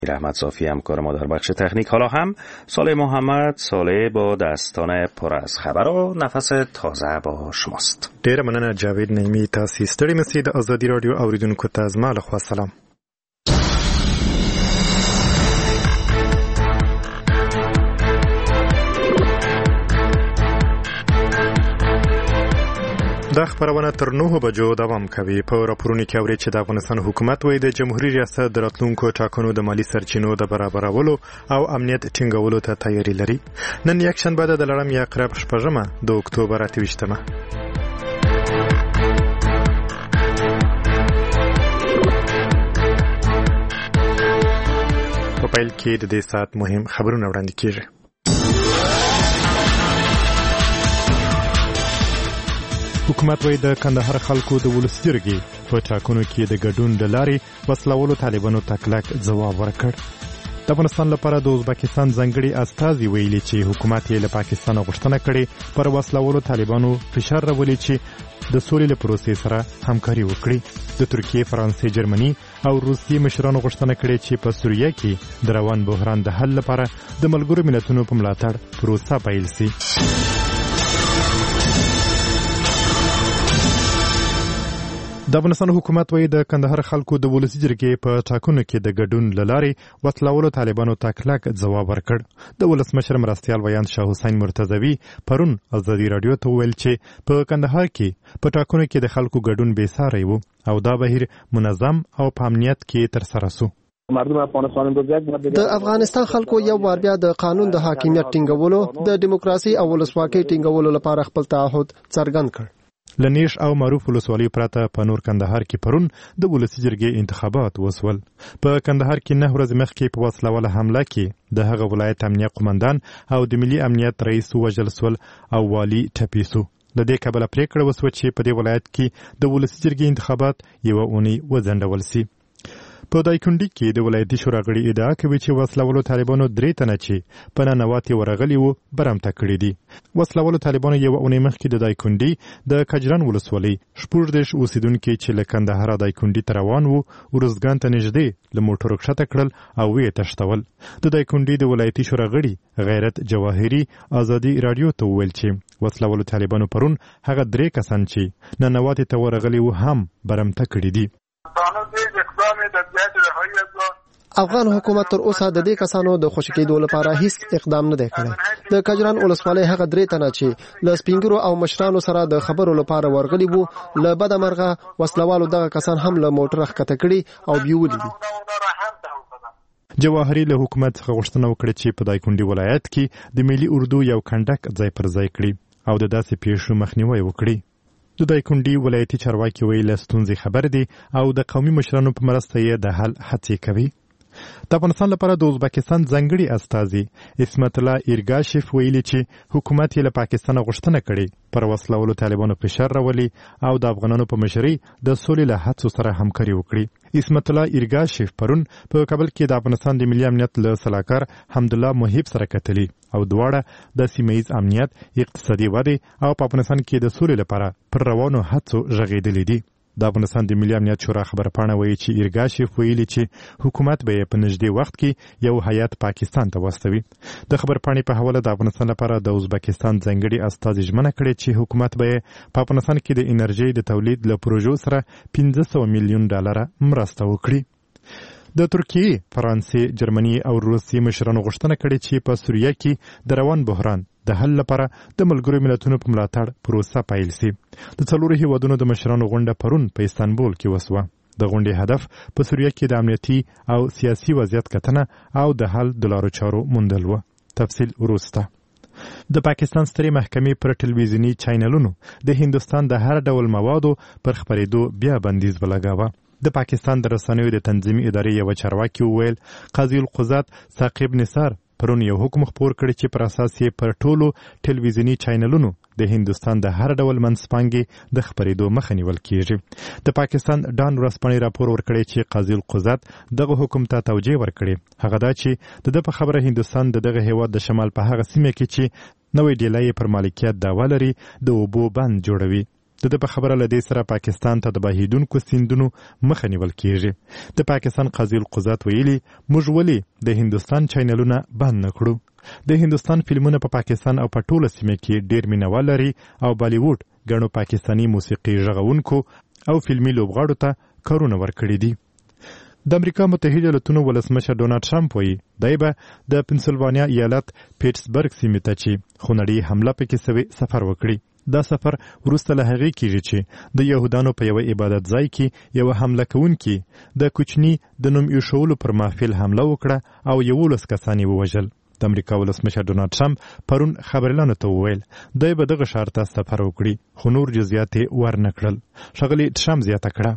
احمد صافی همکار ما در بخش تکنیک. حالا هم صالح محمد صالح با داستان پر از خبر و نفس تازه با شماست. ډیره مننه جاوید نعیمی. تاسو ستړي مسئ. د ازادي رادیو اوریدونکو ته زما له خوا سلام. دا خبرونه تر 9 بجو دوام کوي. په راپورونو کې اوري چې د افغانستان حکومت وایي د جمهوریت ریاست د راتلونکو ټاکنو د مالی سرچینو د برابرولو او امنیت ټینګولو ته تیاری لري. نن یک شنبه ده د لړم یا قرب شپږمه د اکتوبر 28مه. په پیل کې د دې ساعت مهم خبرونه وړاندې کیږي. حکومت وایي د کندهار خلکو د ولس جرګې په ټاکنو کې د ګډون د لارې وسلولو طالبانو ته کلک ځواب ورکړ. د افغانستان لپاره د ازبکستان ځانګړي استازي ویلي چې حکومت یې له پاکستان غوښتنه کړې پر وسلولو طالبانو فشار راولي چې د سولې له پروسې سره همکاري وکړي. د ترکیې، فرانسې، جرمني او روسیې مشرانو غوښتنه کړې چې په سوریه کې د روان بحران د حل لپاره د ملګرو ملتونو په ملاتړ پروسه پیل شي. د افغانستان حکومت وایي د کندهار خلکو د ولسي جرګې په ټاکنو کې د ګډون له لارې وسلولو طالبانو ته کلک ځواب ورکړ. د ولسمشر مرستیال ویاند شاه حسین مرتضوي پرون ازادي رادیو ته وویل چې په کندهار کې په ټاکنو کې د خلکو ګډون بېساری و او دا بهیر منظم او په امنیت کې ترسره شو. د افغانستان خلکو یو بار بیا د قانون د حاکمیت ټینګولو، د دیموکراسي او ولسواکۍ ټینګولو لپاره خپل تعهد څرګند کړ. لنیش او معروف ولسوالۍ پرته په نور کندهار کې پرون د ولسي جرګې انتخابات وسول. په کندهار کې 9 ورځې مخکې په وسلواله حمله کې د هغه ولایت امنیت قومندان او د ملي امنیت رئیس وژل سول او والي ټپي سو. له دې کبله پریکړه وسوه چې په دې ولایت کې د ولسي جرګې انتخابات یوه اونۍ وځنډول سي. په دایکنډي کې د ولایتي شورا غړي ادعا کوي چې وسلولو طالبانو 3 تنه چې په ننواتې ورغلي وو برمته کړي دي. وسلولو طالبانو یو اونۍ مخکې د دایکنډي د کجران ولسوالۍ 14 اوسیدونکي چې له کندهار دایکنډي ته روان وو ورزګان ته نږدې له موټرو کښته کړل او ویې تښتول. د دایکنډي د ولایتي شورا غړي غیرت جواهري ازادي رادیو ته وویل چې وسلولو طالبانو پرون هغه 3 کسان چې ننواتې ته ورغلي وو هم برمته کړي دي. افغان حکومت تر اوسه د دې کسانو د خوشی کېدو لپاره هیڅ اقدام نه دی کړی. د کجران ولسوالۍ هغه 3 تنه چې له سپینګرو او مشرانو سره د خبرو لپاره ورغلي وو له بده مرغه وسلوالو دغه کسان هم له موټر ښکته کړي او بیولي دي. جواهري له حکومت څخه غوښتنه وکړه چې په دایکنډي ولایت کې د ملي اردو یو کنډک ځای پر ځای کړي او د داسې پیښو مخنیوي وکړي. د دایکنډي ولایتي چارواکي ویل ستونزې خبر دي او د قومي مشرانو په مرسته یې د حل هڅې کوي. د افغانستان لپاره د ازبکستان ځانګړي استازي اسمت الله ایرګاشف ویلي چې حکومت یې له پاکستان غوښتنه کړې پر وسلولو طالبانو فشار راولي او د افغانانو په مشرۍ د سولې له هڅو سره همکاري وکړي. اسمت الله ایرګاشف پرون په کابل کې د افغانستان د ملي امنیت له سلاکار حمدالله محب سره کتلي او دواړه د سیمه ییز امنیت، اقتصادي ودې او په افغانستان کې د سولې لپاره پر روانو هڅو غږېدلي دي. د افغانستان د ملي امنیت شورا خبرپاڼه وایي چې ایرګاشف ویلي چې حکومت به په نږدې وخت کې یو هیات پاکستان ته واستوي. د خبرپاڼې په حواله د افغانستان لپاره د ازبکستان ځانګړي استازي ژمنه کړې چې حکومت به په افغانستان کې د انرژي د تولید له پروژو سره 500 میلیون ډالر مرسته وکړي. د ترکیې، فرانسې، جرمني او روسیې مشرانو غوښتنه کړې چې په سوریه کې د روان بحران د حل لپاره د ملګرو ملتونو په ملاتړ پروسه پیل شي. د 4 هیوادونو د مشرانو غونډه پرون په استانبول کې وسوه. د غونډې هدف په سوریه کې د امنیتي او سیاسي وضعیت کتنه او د حل د لارو چارو موندل و. تفصیل وروسته. د پاکستان سترې محکمې پر ټلویزیوني چینلونو د هندوستان د هر ډول موادو پر خپرېدو بیا بندیز ولګاوه. د پاکستان د رسنیو د تنظیمي ادارې یو چارواکي وویل قاضي القضات ثاقب نثار پرون یو حکم خپور کړی چې پر اساس یې پر ټولو ټلویزیوني چینلونو د هندوستان د هر ډول منځپانګې د خپرېدو مخه نیول کیږي. د پاکستان ډان ورځپاڼې راپور ورکړی چې قاضي القضات دغه حکم ته توجیه ورکړي. هغه دا چې د په خبره هندوستان دغه هیواد د شمال په هغه سیمه کې چې نوې ډیلۍ پر مالکیت دعوا لري د اوبو بند جوړوي. د په خبره لدې سره پاکستان ته د بهیدونکو سیندونو مخه نیول کیږي. د پاکستان قاضي القضات ویلي موږ ولې د هندستان چینلونه بند نه کړو. د هندستان فلمونه په پاکستان او په ټوله سیمه کې ډیر مینوال لري او بالیووډ ګڼو پاکستانی موسیقي ژغونکو او فلمي لوبغاړو ته کارونه ورکړي دي. د امریکا متحده ایالاتونو ولسمشر ډونالد ټرمپ وایي دی به د پنسلوانیا ایالت پیټسبرګ سیمې ته چې خونړۍ حمله پکې سوې سفر وکړي. دا سفر وروسته له هغې کیږي چې د یهودانو په یوه عبادت ځای کې یوه حمله کوونکي د کوچني د نوم ایښولو پر محفل حمله وکړه او 11 کسان یې ووژل. د امریکا ولسمشر ډونالد ټرمپ پرون خبريالانو ته وویل دی به دغه ښار ته سفر وکړي خو نور جزئیات یې ورنه کړل. ښاغلي ټرمپ زیاته کړه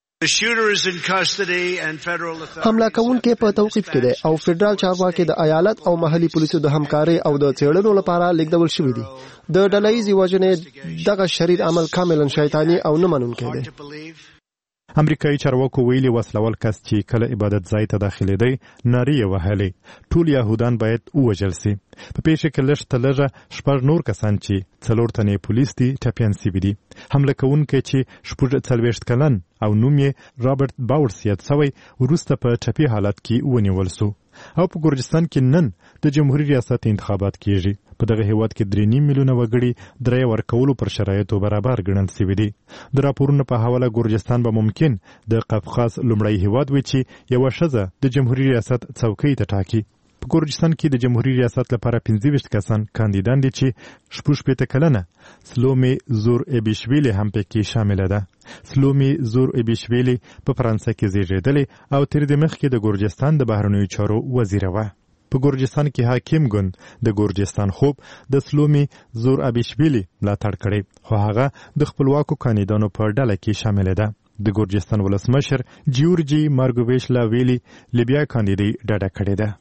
حمله کوونکی په توقیف کې دی او فدرال چارواکي د ایالت او محلي پولیسو د همکاري او د څېړنو لپاره لیږدول شوي دي. د ډلهییزې وژنې دغه شریر عمل کاملا شیطاني او نه منونکی دی. امریکایي چارواکو ویلي وسلوال کس چې کله عبادت ځای ته داخلېدی نارې یې وهلې ټول یهودان باید ووژل سي. په پیښه کې لږ تر لږه 6 نور کسان چې 4 تنې پولیس دي ټپیان سوي دي. حمله کوونکی چې 40 کلن او نوم یې رابرټ باورس یاد سوی وروسته په ټپي حالت کې ونیول سو. او په ګورجستان کې نن د جمهوریت ریاست انتخابات کیږي. په دغه هیواد کې 3.5 میلیونه وګړي درې ورکولو پر شرایطو برابر ګڼل شوي دي. د راپورونو په حواله ګورجستان به ممکن د قفقاز لومړی هیواد وي چې یوه ښځه د جمهوریت ریاست څوکۍ ته ټاکي. په ګورجستان کې د جمهوریت ریاست لپاره 25 کسان کاندیدان دي چې 16 کلنه سلومي زور ایبیشویلی هم پکې شامل ده. سلومي زور ایبیشویلی په فرانسه کې زیږېدلې او تر دې مخکې د ګورجستان د بهرنیو چارو وزیره وه. په ګورجستان کې حاکم ګوند د ګورجستان خوب د سلومي زور ایبیشویلی ملاتړ کړی خو هغه د خپلواکو کاندیدانو په ډله کې شامل ده. د ګورجستان ولسمشر جیورجي مارګوویچ لا ویلي لیبیا کاندیدي ډډه کړې ده.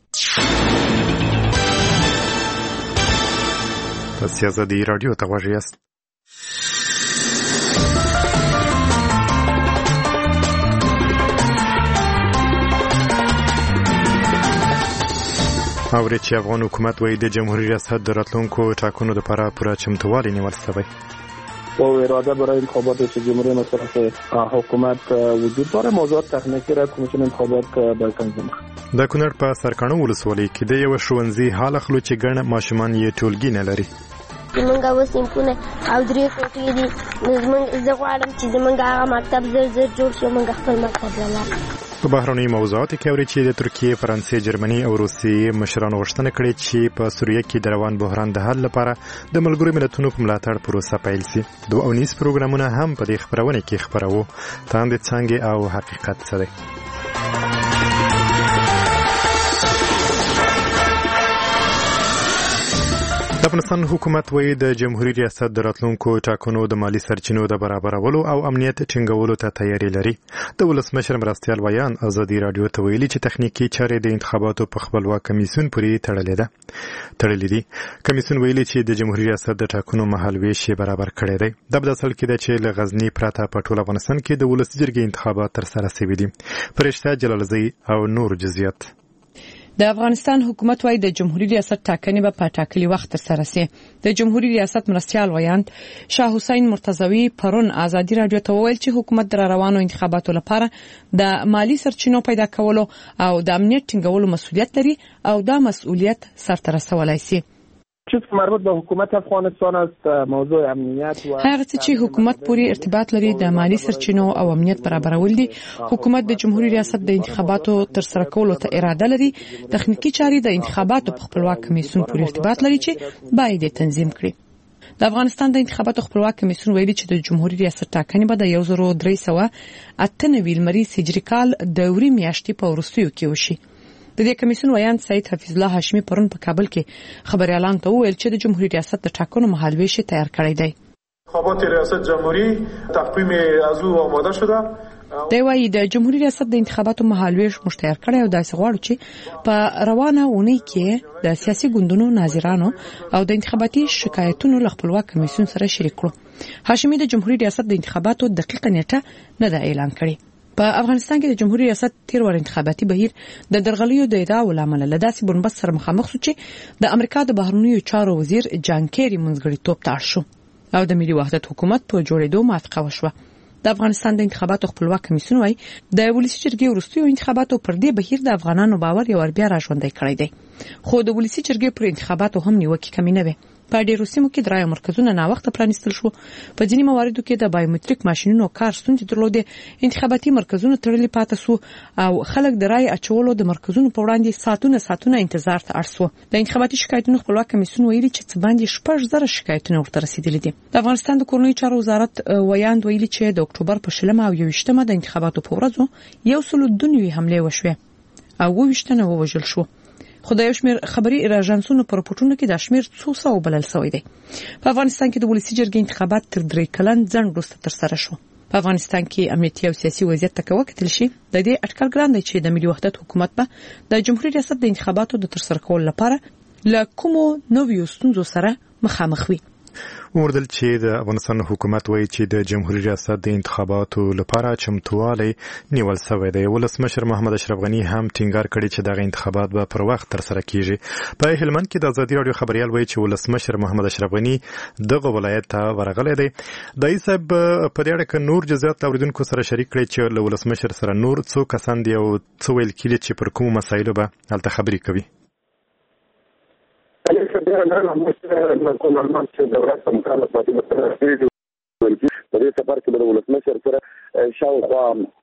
تاسو ازادي رادیو ته غوږ یاست. اورې چې افغان حکومت وایي د جمهوریت ریاست د راتلونکو ټاکنو لپاره پوره چمتووالی نیول شوی و اراده برای انتخابات جمهوری مصرف حکومت وجود داره. موضوعات تکنیکی را کمیسیون انتخابات به تنظیم د کونړ په سرکاڼو ولسوالۍ کې د یو ښوونځي حال اخلو چې ګڼ ماشومان یې ټولګي نه لري. زمونږ اوس سیمپونه او 3 کوټې دي. زه غواړم چې زمونږ هغه مکتب زر جوړ شي، موږ خپل مکتب ولرو. په بهرنیو موضوعاتو کې اوري چې د ترکیې، فرانسې، جرمني او روسیې مشرانو غوښتنه کړې چې په سوریه کې د روان بحران د حل لپاره د ملګرو ملتونو په ملاتړ پروسه پیل شي. 2 اونیز پروګرامونه هم په دې خبرونه کې خبرو. تاند څنګه او حقیقت څه دی؟ د افغانستان حکومت وایي د جمهوریت ریاست د راتلونکو ټاکنو د مالی سرچینو د برابرولو او امنیت ټینګولو ته تیاری لري. د ولسمشر مرستیال ویان ازادي رادیو ته ویلي چې تخنیکی چارې د انتخاباتو په خپلواک کمیسیون پورې تړلې دي. کمیسیون ویلي چې د جمهوریت ریاست د ټاکنو مهال ویش برابر کړی دی. د بداصل کې د چې له غزنی پرته په ټول افغانستان کې د ولس جرګې انتخابات تر سره شوي دي. فرشته جلالزی او نور جزئیات. د افغانستان حکومت وايي د جمهوریت ریاست ټاکنې به په ټاکلي وخت تر سره شي. د جمهوریت ریاست مرستیال ویاند شاه حسین مرتضوی پرون ازادي رادیو ته وویل چې حکومت د روانو انتخاباتو لپاره د مالی سرچینو پیدا کولو او د امنیت ټینګولو مسؤلیت لري او دا مسؤلیت سرته رسولای شي. چیزی که مربوط به حکومت افغانستان است موضوع امنیت و هغه چې حکومت پورې ارتباط لري د مالی سرچینو او امنیت برابرول دي. حکومت د جمهوریت ریاست د انتخاباتو تر سره کولو ته اراده لري. تخنیکی چارې د انتخاباتو په خپلواک کمیسیون پورې ارتباط لري چې باید تنظیم کړي. د افغانستان د انتخاباتو خپلواک کمیسیون ویلي چې د جمهوریت ریاست ټاکنې به د 1398 لمریز هجري کال د وری میاشتې په وروستیو کې وشي. د دې کمیسیون ویان سید حفیظ الله هاشمی پرون په کابل کې خبريالان ته وویل چې د جمهوریت ریاست د ټاکنو مهالویش تیار کړی دی. انتخابات ریاست جمهوری تقویم از او آماده شده. دی وايي د جمهوریت ریاست د انتخاباتو مهالویش مشتهر کړی او داسې غواړي چې په روانه اونۍ کې د سیاسي ګوندونو ناظرانو او د انتخاباتي شکایتونو له خپلواک کمیسیون سره شریک کړو. هاشمی د جمهوریت ریاست د انتخاباتو دقیقه نیټه نه ده اعلان کړې. په افغانستان کې د جمهوریت ریاست تیر ور انتخاباتي بهیر د درغلیو د ادعاو لامل له داسې بنبست سره مخامخ شو چې د امریکا د بهرنیو چارو وزیر جان کیری منځګړیتوب ته اړ شو. او د ملي وحدت حکومت په جوړېدو موافقه وشوه. د افغانستان د انتخاباتو خپلواک کمیسیون وايي د ولسی جرګې وروستیو انتخاباتو پر دې بهیر د افغانانو باور یو بیا راژوندی کړی دی. خو د ولسی جرګې پر انتخاباتو هم نیوکې کمی نه وي. په ډیرو سیمو کې د رایو مرکزونه نا وخت پرانیستل شو. په ځینې مواردو کې د بایومټریک ماشینونو کار ستونزې درلودې. انتخاباتي مرکزونه تړلي پاتې سو او خلک د رای اچولو د مرکزونو په وړاندې ساعتونه انتظار ته اړ سو. د انتخاباتي شکایتونو خپلواک کمیسیون ویلي چې څه باندې 6,000 شکایتونه ورته رسیدلي دي. د افغانستان د کورنۍ چارو وزارت ویاند ویلي چې د اکتوبر په 20 او 21 د انتخاباتو په ورځو 102 حمله وشوه او 22 ووژل شو. خو د یو شمېر خبري ایجنسونو په راپورټونو کې د شمېر 200 بلل شوی دی. په افغانستان کې د ولسی جرګې انتخابات تر 3 کلن ځنډ وروسته ترسره شو. په افغانستان کې امنیتي او سیاسي وضعیت ته وکتل شي د دې اټکل ګران دی چې د ملي وحدت حکومت به د جمهوریت ریاست د انتخاباتو د ترسره کولو لپاره له کومو نویو ستونزو سره مخامخ وي. وردل چې د افغانستان حکومت وایي چې د جمهوریت ریاست د انتخاباتو لپاره چمتووالی نیول شوی دی. ولسمشر محمد اشرف غنی هم ټینګار کړی چې دغه انتخابات به پر وخت ترسره کیږي. په هلمند کې د ازادي راډیو خبريال وایي چې ولسمشر محمد اشرف غنی دغه ولایت ته ورغلی دی. د ایسب په دې اړه کې نور جزئیات اوریدونکو سره شریک کړي چې له ولسمشر سره نور څو کسان دی او څو ویل کېږي چې پر کوم مسایلو به هلته خبرې کوي. په دې سفر کې د ولسمشر سره شاوخوا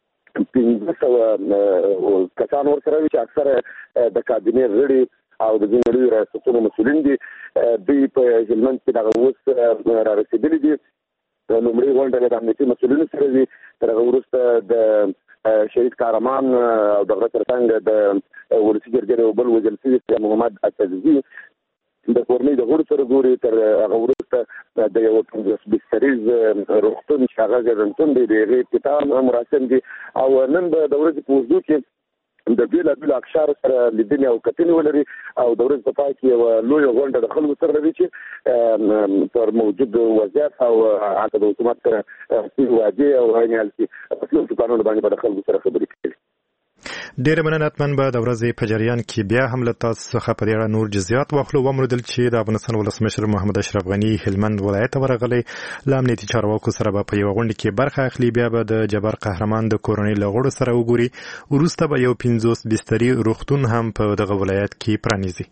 1500 کسان ورسره وي چې اکثره د کابینې غړي او د ځینو ریاستونو مسؤلین دي. دوی په هلمند کې دغه اوس را رسېدلي دي. لومړۍ غونډه د امنیتي مسؤلینو سره وي، تر هغه وروسته د شهید کارمان او دغه ترڅنګ د ولسي جرګې بل وزیر سي محمد اسدزي د کورنۍ د غړو سره ګوري. تر هغه وروسته د یو بستریز روغتون چې هغه ځانتون دی د افتتاح مراسم دي او نن د ورځې په وضو کې د بیلابیلو اقشار سره لیدنې او کتنې ولري او د ورځې په پای کې یوه لویه غونډه د خلکو سره لري چې پر موجود وضعیت او هلته د حکومت سره څه وعدې او عین حال کې په څلورو دوکانونو باندې به د خلکو سره خبرې کوي. ډېر مننه. اتمن به د ورځې په جریان کې بیا هم له تاسو څخه په دې اړه نور جزئیات واخلو. ومردل چې د افغانستان ولسمشر محمد اشرف غنی هلمند ولایت ته ورغلی. له امنیتي چارواکو سره به په یوه غونډه کې برخه اخلي. بیا به د جبار قهرمان د کورنۍ له غړو سره وګوري. وروسته به یو 50 بستري روغتون هم په دغه ولایت کې پرانیزي.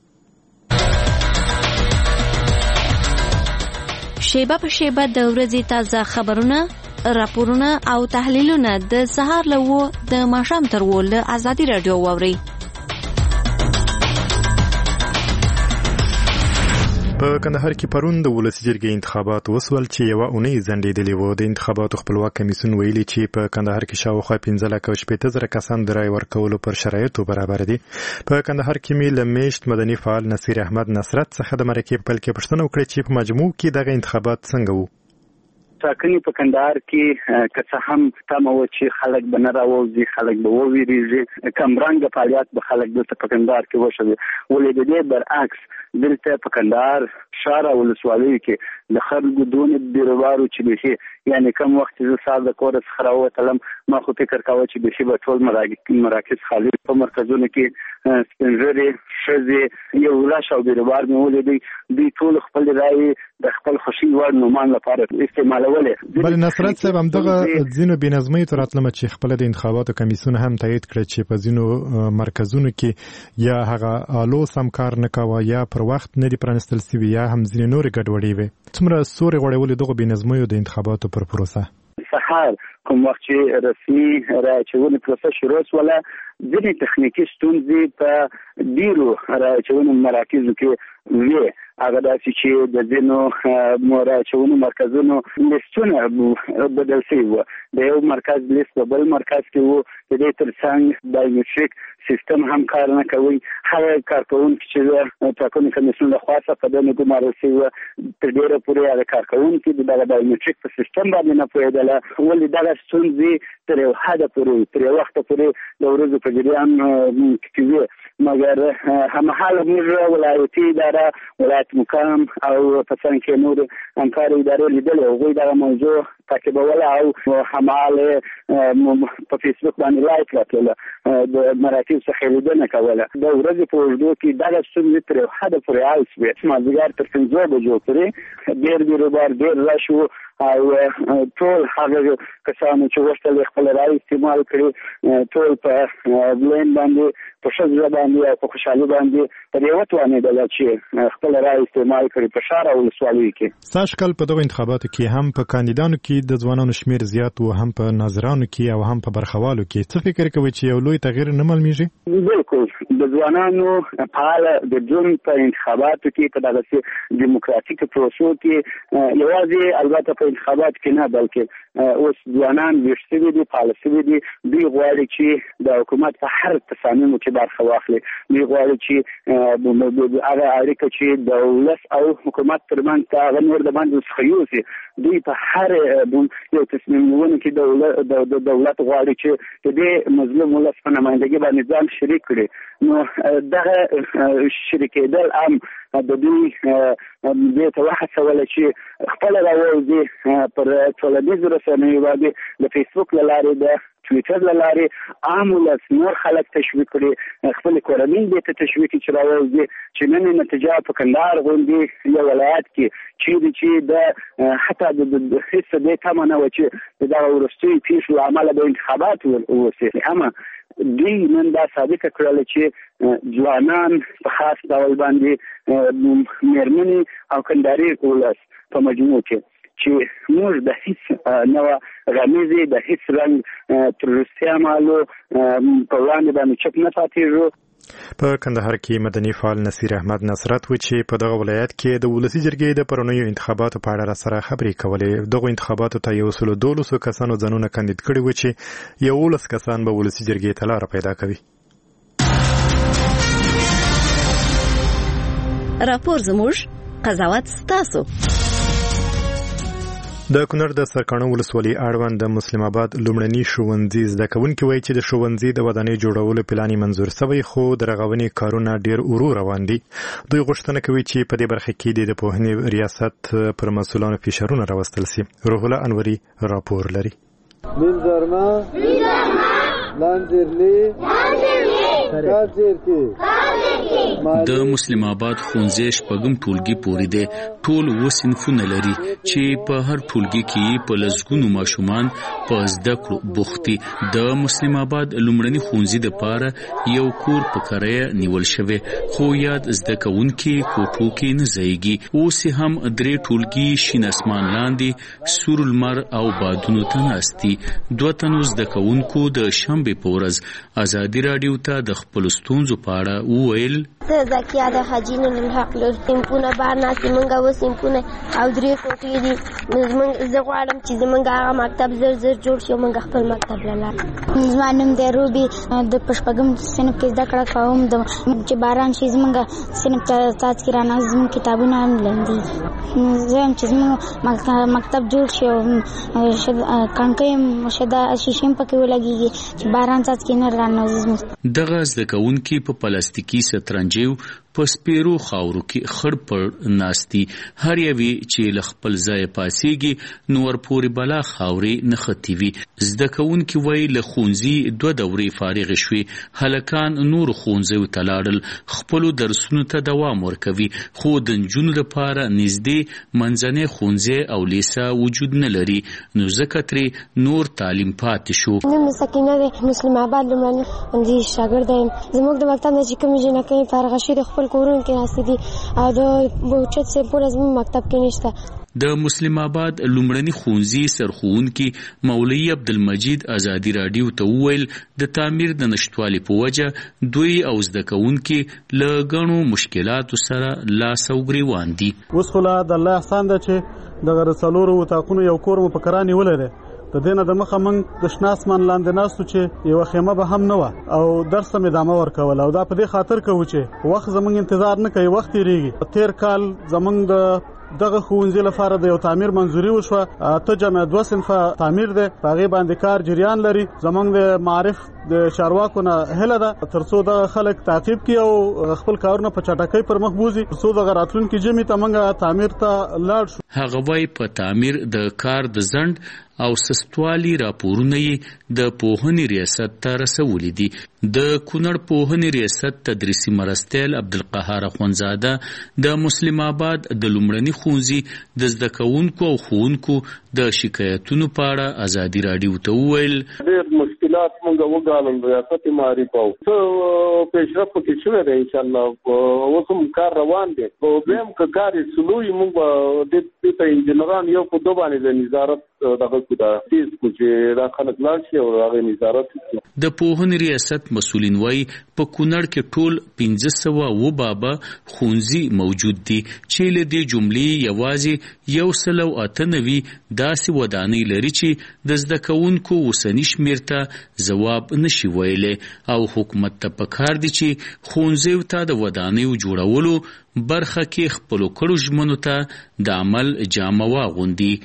شیبه په شیبه د ورځې تازه خبرونه، راپورونه او تحلیلونه د سهار له د ماښام تر له ازادي رادیو واوري. په کندهار کې پرون د ولسی جرګې انتخابات وسول چې یوه اونۍ ځنډېدلې وه. د انتخاباتو خپلواک کمیسیون ویلي چې په کندهار کې شاوخوا 15,000 کسان د رای ورکولو پر شرایطو برابر دي. په کندهار کې مې له میشت مدني فعال نصیر احمد نصرت څخه د مرکې په پیل کې پوښتنه وکړه چې په مجموع کې دغه انتخابات څنګه وو. ټاکنې په کندهار کې که څه هم تمه وه چې خلک به نه راوځي، خلک به وویریږي، کمرنګه فعالیت به خلک دلته په کندهار کې وشوي. ولې د دې برعکس دلته په کندهار ښار او ولسوالیو کې د خلکو دونه بیروبارو چې بیخي یعنی کم وخت زه سهار د کوره څخه راووتلم ما خو فکر کاوه چې بیخي به ټول مراکز خالي. په مرکزونو کې سپین ږیرې ښځې یو لاش او بیروبار مې ولیدی. دوی ټول خپل رایې د خپل خوښي وړ نومان لپاره استعمالولې. بلې نصرت صاحب همدغه ځینو بېنظمۍ ته راتلمه چې خپله د انتخاباتو کمیسیون هم تایید کړه چې په ځینو مرکزونو کې یا هغه آلو سم کار نه کوه یا پر وخت نه دي پرانیستل سوي یا هم ځینې نورې ګډوډۍ وې. څومره سورې غوړولې دغو بېنظمیو د انتخاباتو پر پروسه؟ سهار کوم وخت چې رسمي رایې پروسه شروع شوله ځینې تخنیکي ستونزې په ډېرو رایې مراکزو کې وې. هغه داسې چې د ځینو رایې مرکزونو لیستونه بدل شوي وو. د یو مرکز لیست په بل مرکز کې وو. د دې ترڅنګ بایومټریک سیستم هم کار نه کوي. هغه کارکوونکي چې ټاکنې کمیسیون لخوا څخه په دې ګمارل شوي وو تر ډېره پورې هغه کارکوونکي د دغه بایومټریک په سیستم باندې نه پوهېدله. ولې دغه ستونزې تر یو حده پورې تر یو وخته پورې د ورځو په جریان کې وې. مګر هممهاله موږ ولایتي اداره ولایت ولایت مقام او په څنګ کې نور همکاري ادارې لیدل او غوي دا موضوع تعقیبوله او هماله په فیسبوک باندې لایک راکړل د مراکز څخه لیدنه کوله د ورځې په وړاندې کې دا څومره تر حد پورې اوسوي ما زګار تر 5 بجو پورې ډېر بیروبار ډېر راشو او ټول هغه کسانو چې وشتل خپل راي استعمال کړي ټول په بلین باندې په شذ باندې او په خوشحالي باندې په یو توانې د چې خپل راي استعمال کړي په شهر او ولسوالۍ کې ساشکل په دغه انتخاباتو کې هم په کاندیدانو کې د ځوانانو شمیر زیات او هم په ناظرانو کې او هم په برخوالو کې څه فکر کوي چې یو لوی تغییر نه معلومیږي؟ بالکل د ځوانانو فعال د جون په انتخاباتو کې په دغه دیموکراتیک پروسو کې یوازې البته په انتخابات کې نه بلکې اوس ځوانان وشتوي دي پالیسي دي دوی غواړي چې د حکومت په هر تصامیم کې برخه واخلي دوی غواړي چې هغه اړیکه چې دولت او حکومت ترمنځ هغه نور د باندې څخه دوی په هر یو تصمیم نیونه کې د دولت غواړي چې د مظلوم ولس په نمائندګۍ باندې ځان شریک کړي نو دغه شریکېدل هم د دوی دې ته وهڅول چې خپل راوځي پر ټولنیزو رسنیو باندې د فیسبوک له لارې د ټویټر له لارې عام ولس نور خلک تشویق کړي خپل کورنۍ دې ته تشویق چې راوځي چې نن نتیجه په کندهار غونډې یو ولایت کې چې د حتی د هیڅ دې تمه نه و چې دا ورستي پیښو عمله به انتخابات ووسي اما دوی نن دا ثابت کړل چې ځوانان په خاص ډول باندې مېرمنې او کندهاري ولس په مجموع کې چې موږ د هیڅ نوع غمیزې د هیڅ رنګ تروریستي اعمالو په وړاندې باندې چپ نه پاتېږو. په کندهار کې مدني فعال نصیر احمد نصرت و چې په دغه ولایت کې د ولسی جرګې د پرونیو انتخاباتو په اړه سره خبرې کولې. دغه انتخاباتو ته یو سل 12 کسانو ځانونه کاندید کړي و چې 11 کسان به ولسی جرګې ته لار پیدا کوي. راپور زموږ قضاوت ستاسو. د کونړ د سرکاڼو ولسوالۍ اړوند د مسلم آباد لومړني ښوونځي زده کوونکي وایي چې د ښوونځي د ودانۍ جوړولو پلان منظور شوی خو د رغونې کارونه ډیر ورو روان دي. دوی غوښتنه کوي چې په دې برخه کې د پوهنې ریاست پر مسؤلانو فشارونه راوستل شي. روح الله انوري راپور لري. منظرما د مسلم آباد ښوونځي شپږم ټولګي پورې دی. ټول وسنفونه لري چې په هر ټولګي کې په لسګونو ماشومان په زده کړو بوختي. د مسلم آباد لومړني ښوونځي د پاره یو کور په کرایه نیول شوی خو یاد زده کوونکي کوټو کې نه ځایږي. اوس هم درې ټولګي شین اسمان لاندې سور لمر او بادونو ته ناست دي. دوه تنو زده کوونکو د شنبې په ورځ ازادي راډیو ته د خپل ستونزو په اړه وویل. زکیه د حاجی نن الحق له سیمپونه بار ناسي منګه و سیمپونه او درې کوټې دي. زه غواړم چې زمونږ هغه مکتب زر جوړ شي او موږ خپل مکتب لاله. زما نوم دی روبي د پشپږم صنف کې زده کړه کوم. چې باران شي زمونږ صنف ته څاڅکي رانه زموږ کتابونه هم لاندې. زه هم چې زموږ مکتب جوړ شي او کڼکۍ شدا شیشم پکې ولګېږي چې باران څاڅکي نه رانه. دغه زده کوونکي په پلاستیکي سترنجیو په سپیرو خاورو کې خړ پر ناستی. هر یوی چې ل خپل ځای پاسيږي نور پوري بلا خاوري نختی وي. زده کوونکي وای له ښوونځي 2 دورې فارغ شوي. هلکان نور ښوونځي ته لاړل خپل درسونو ته دوام ورکوي خو د نجونو لپاره نږدې منځنۍ ښوونځي او لیسا وجود نه لري نو ځکه ترې نور تعلیم پاتې شو. نوم سکینه د مسلم آباد لومړني ښوونځي شاګرد یم. زموږ د مکتب نه چې کوم جنکۍ فارغ شوي د خپل کورونو کې ناستې دي او د بوچت سه پوره زموږ مکتب کې نشته. د مسلم آباد لومړني ښوونځي سرښوونکي مولوي عبدالمجید ازادي راډیو ته وویل د تعمیر د نشټوالي په وجه دوی او زده کوونکي له غنو مشکلاتو سره لاس او ګریوان دي. اوس خو د الله احسان ده چې د غرسلورو وتاقونو یو کور مو په کرانې ولري. د دینه د مخه موږ د شناسمان لاندې ناستو چې یو خیمه به هم نه و او درس مې ادامه ورکول او دا په دې خاطر کوو چې وخت زموږ انتظار نه کوي وخت یریږي. تیر کال زموږ د دغه ښوونځي لپاره د یو تعمیر منځوري وشوه 8.2 صنفه تعمیر دی هغه باندې کار جریان لري زمونږ د معارف د چارواکو نه هله ده ترڅو د خلک تعقیب کړي او خپل کارونه په چټکۍ پر مخ بوزي ترڅو د راتلونکي جمعې ته موږ تعمیر ته لاړ شو. هغه وايي په تعمیر د کار د ځنډ او سستوالي راپورونه د پوهنې ریاست ته رسولي دي. د کونړ پوهنې ریاست تدریسي مرستیال عبدالقهار اخوندزاده د مسلم آباد د لومړني ښوونځي د زده کوونکو او ښوونکو د شکایتونو په اړه ازادي راډیو ته وویل ډېر مشکلات موږ وګالل ریاست معرفي او څه پیشرفت کې شوی دی ان شاء الله اوس هم کار روان دی او بهم کار سلوي موږ د انجنیران یو په دوه باندې د نظارت دغه کو دا تیز کو چې را خلک لاړ شي او هغه نظارت د پوهنې ریاست مسولین وایي په کونړ کې ټول 1500 بابا ښوونځي موجود دي چې له دې جملې یوازې 198 داسې ودانۍ لري چې د زده کوونکو اوسنی شمېر ته ځواب نشي ویلی او حکومت ته پکار دي چې ښوونځیو ته د ودانیو جوړولو برخه کې خپلو کړو ژمنو ته د عمل جامه واغوندي.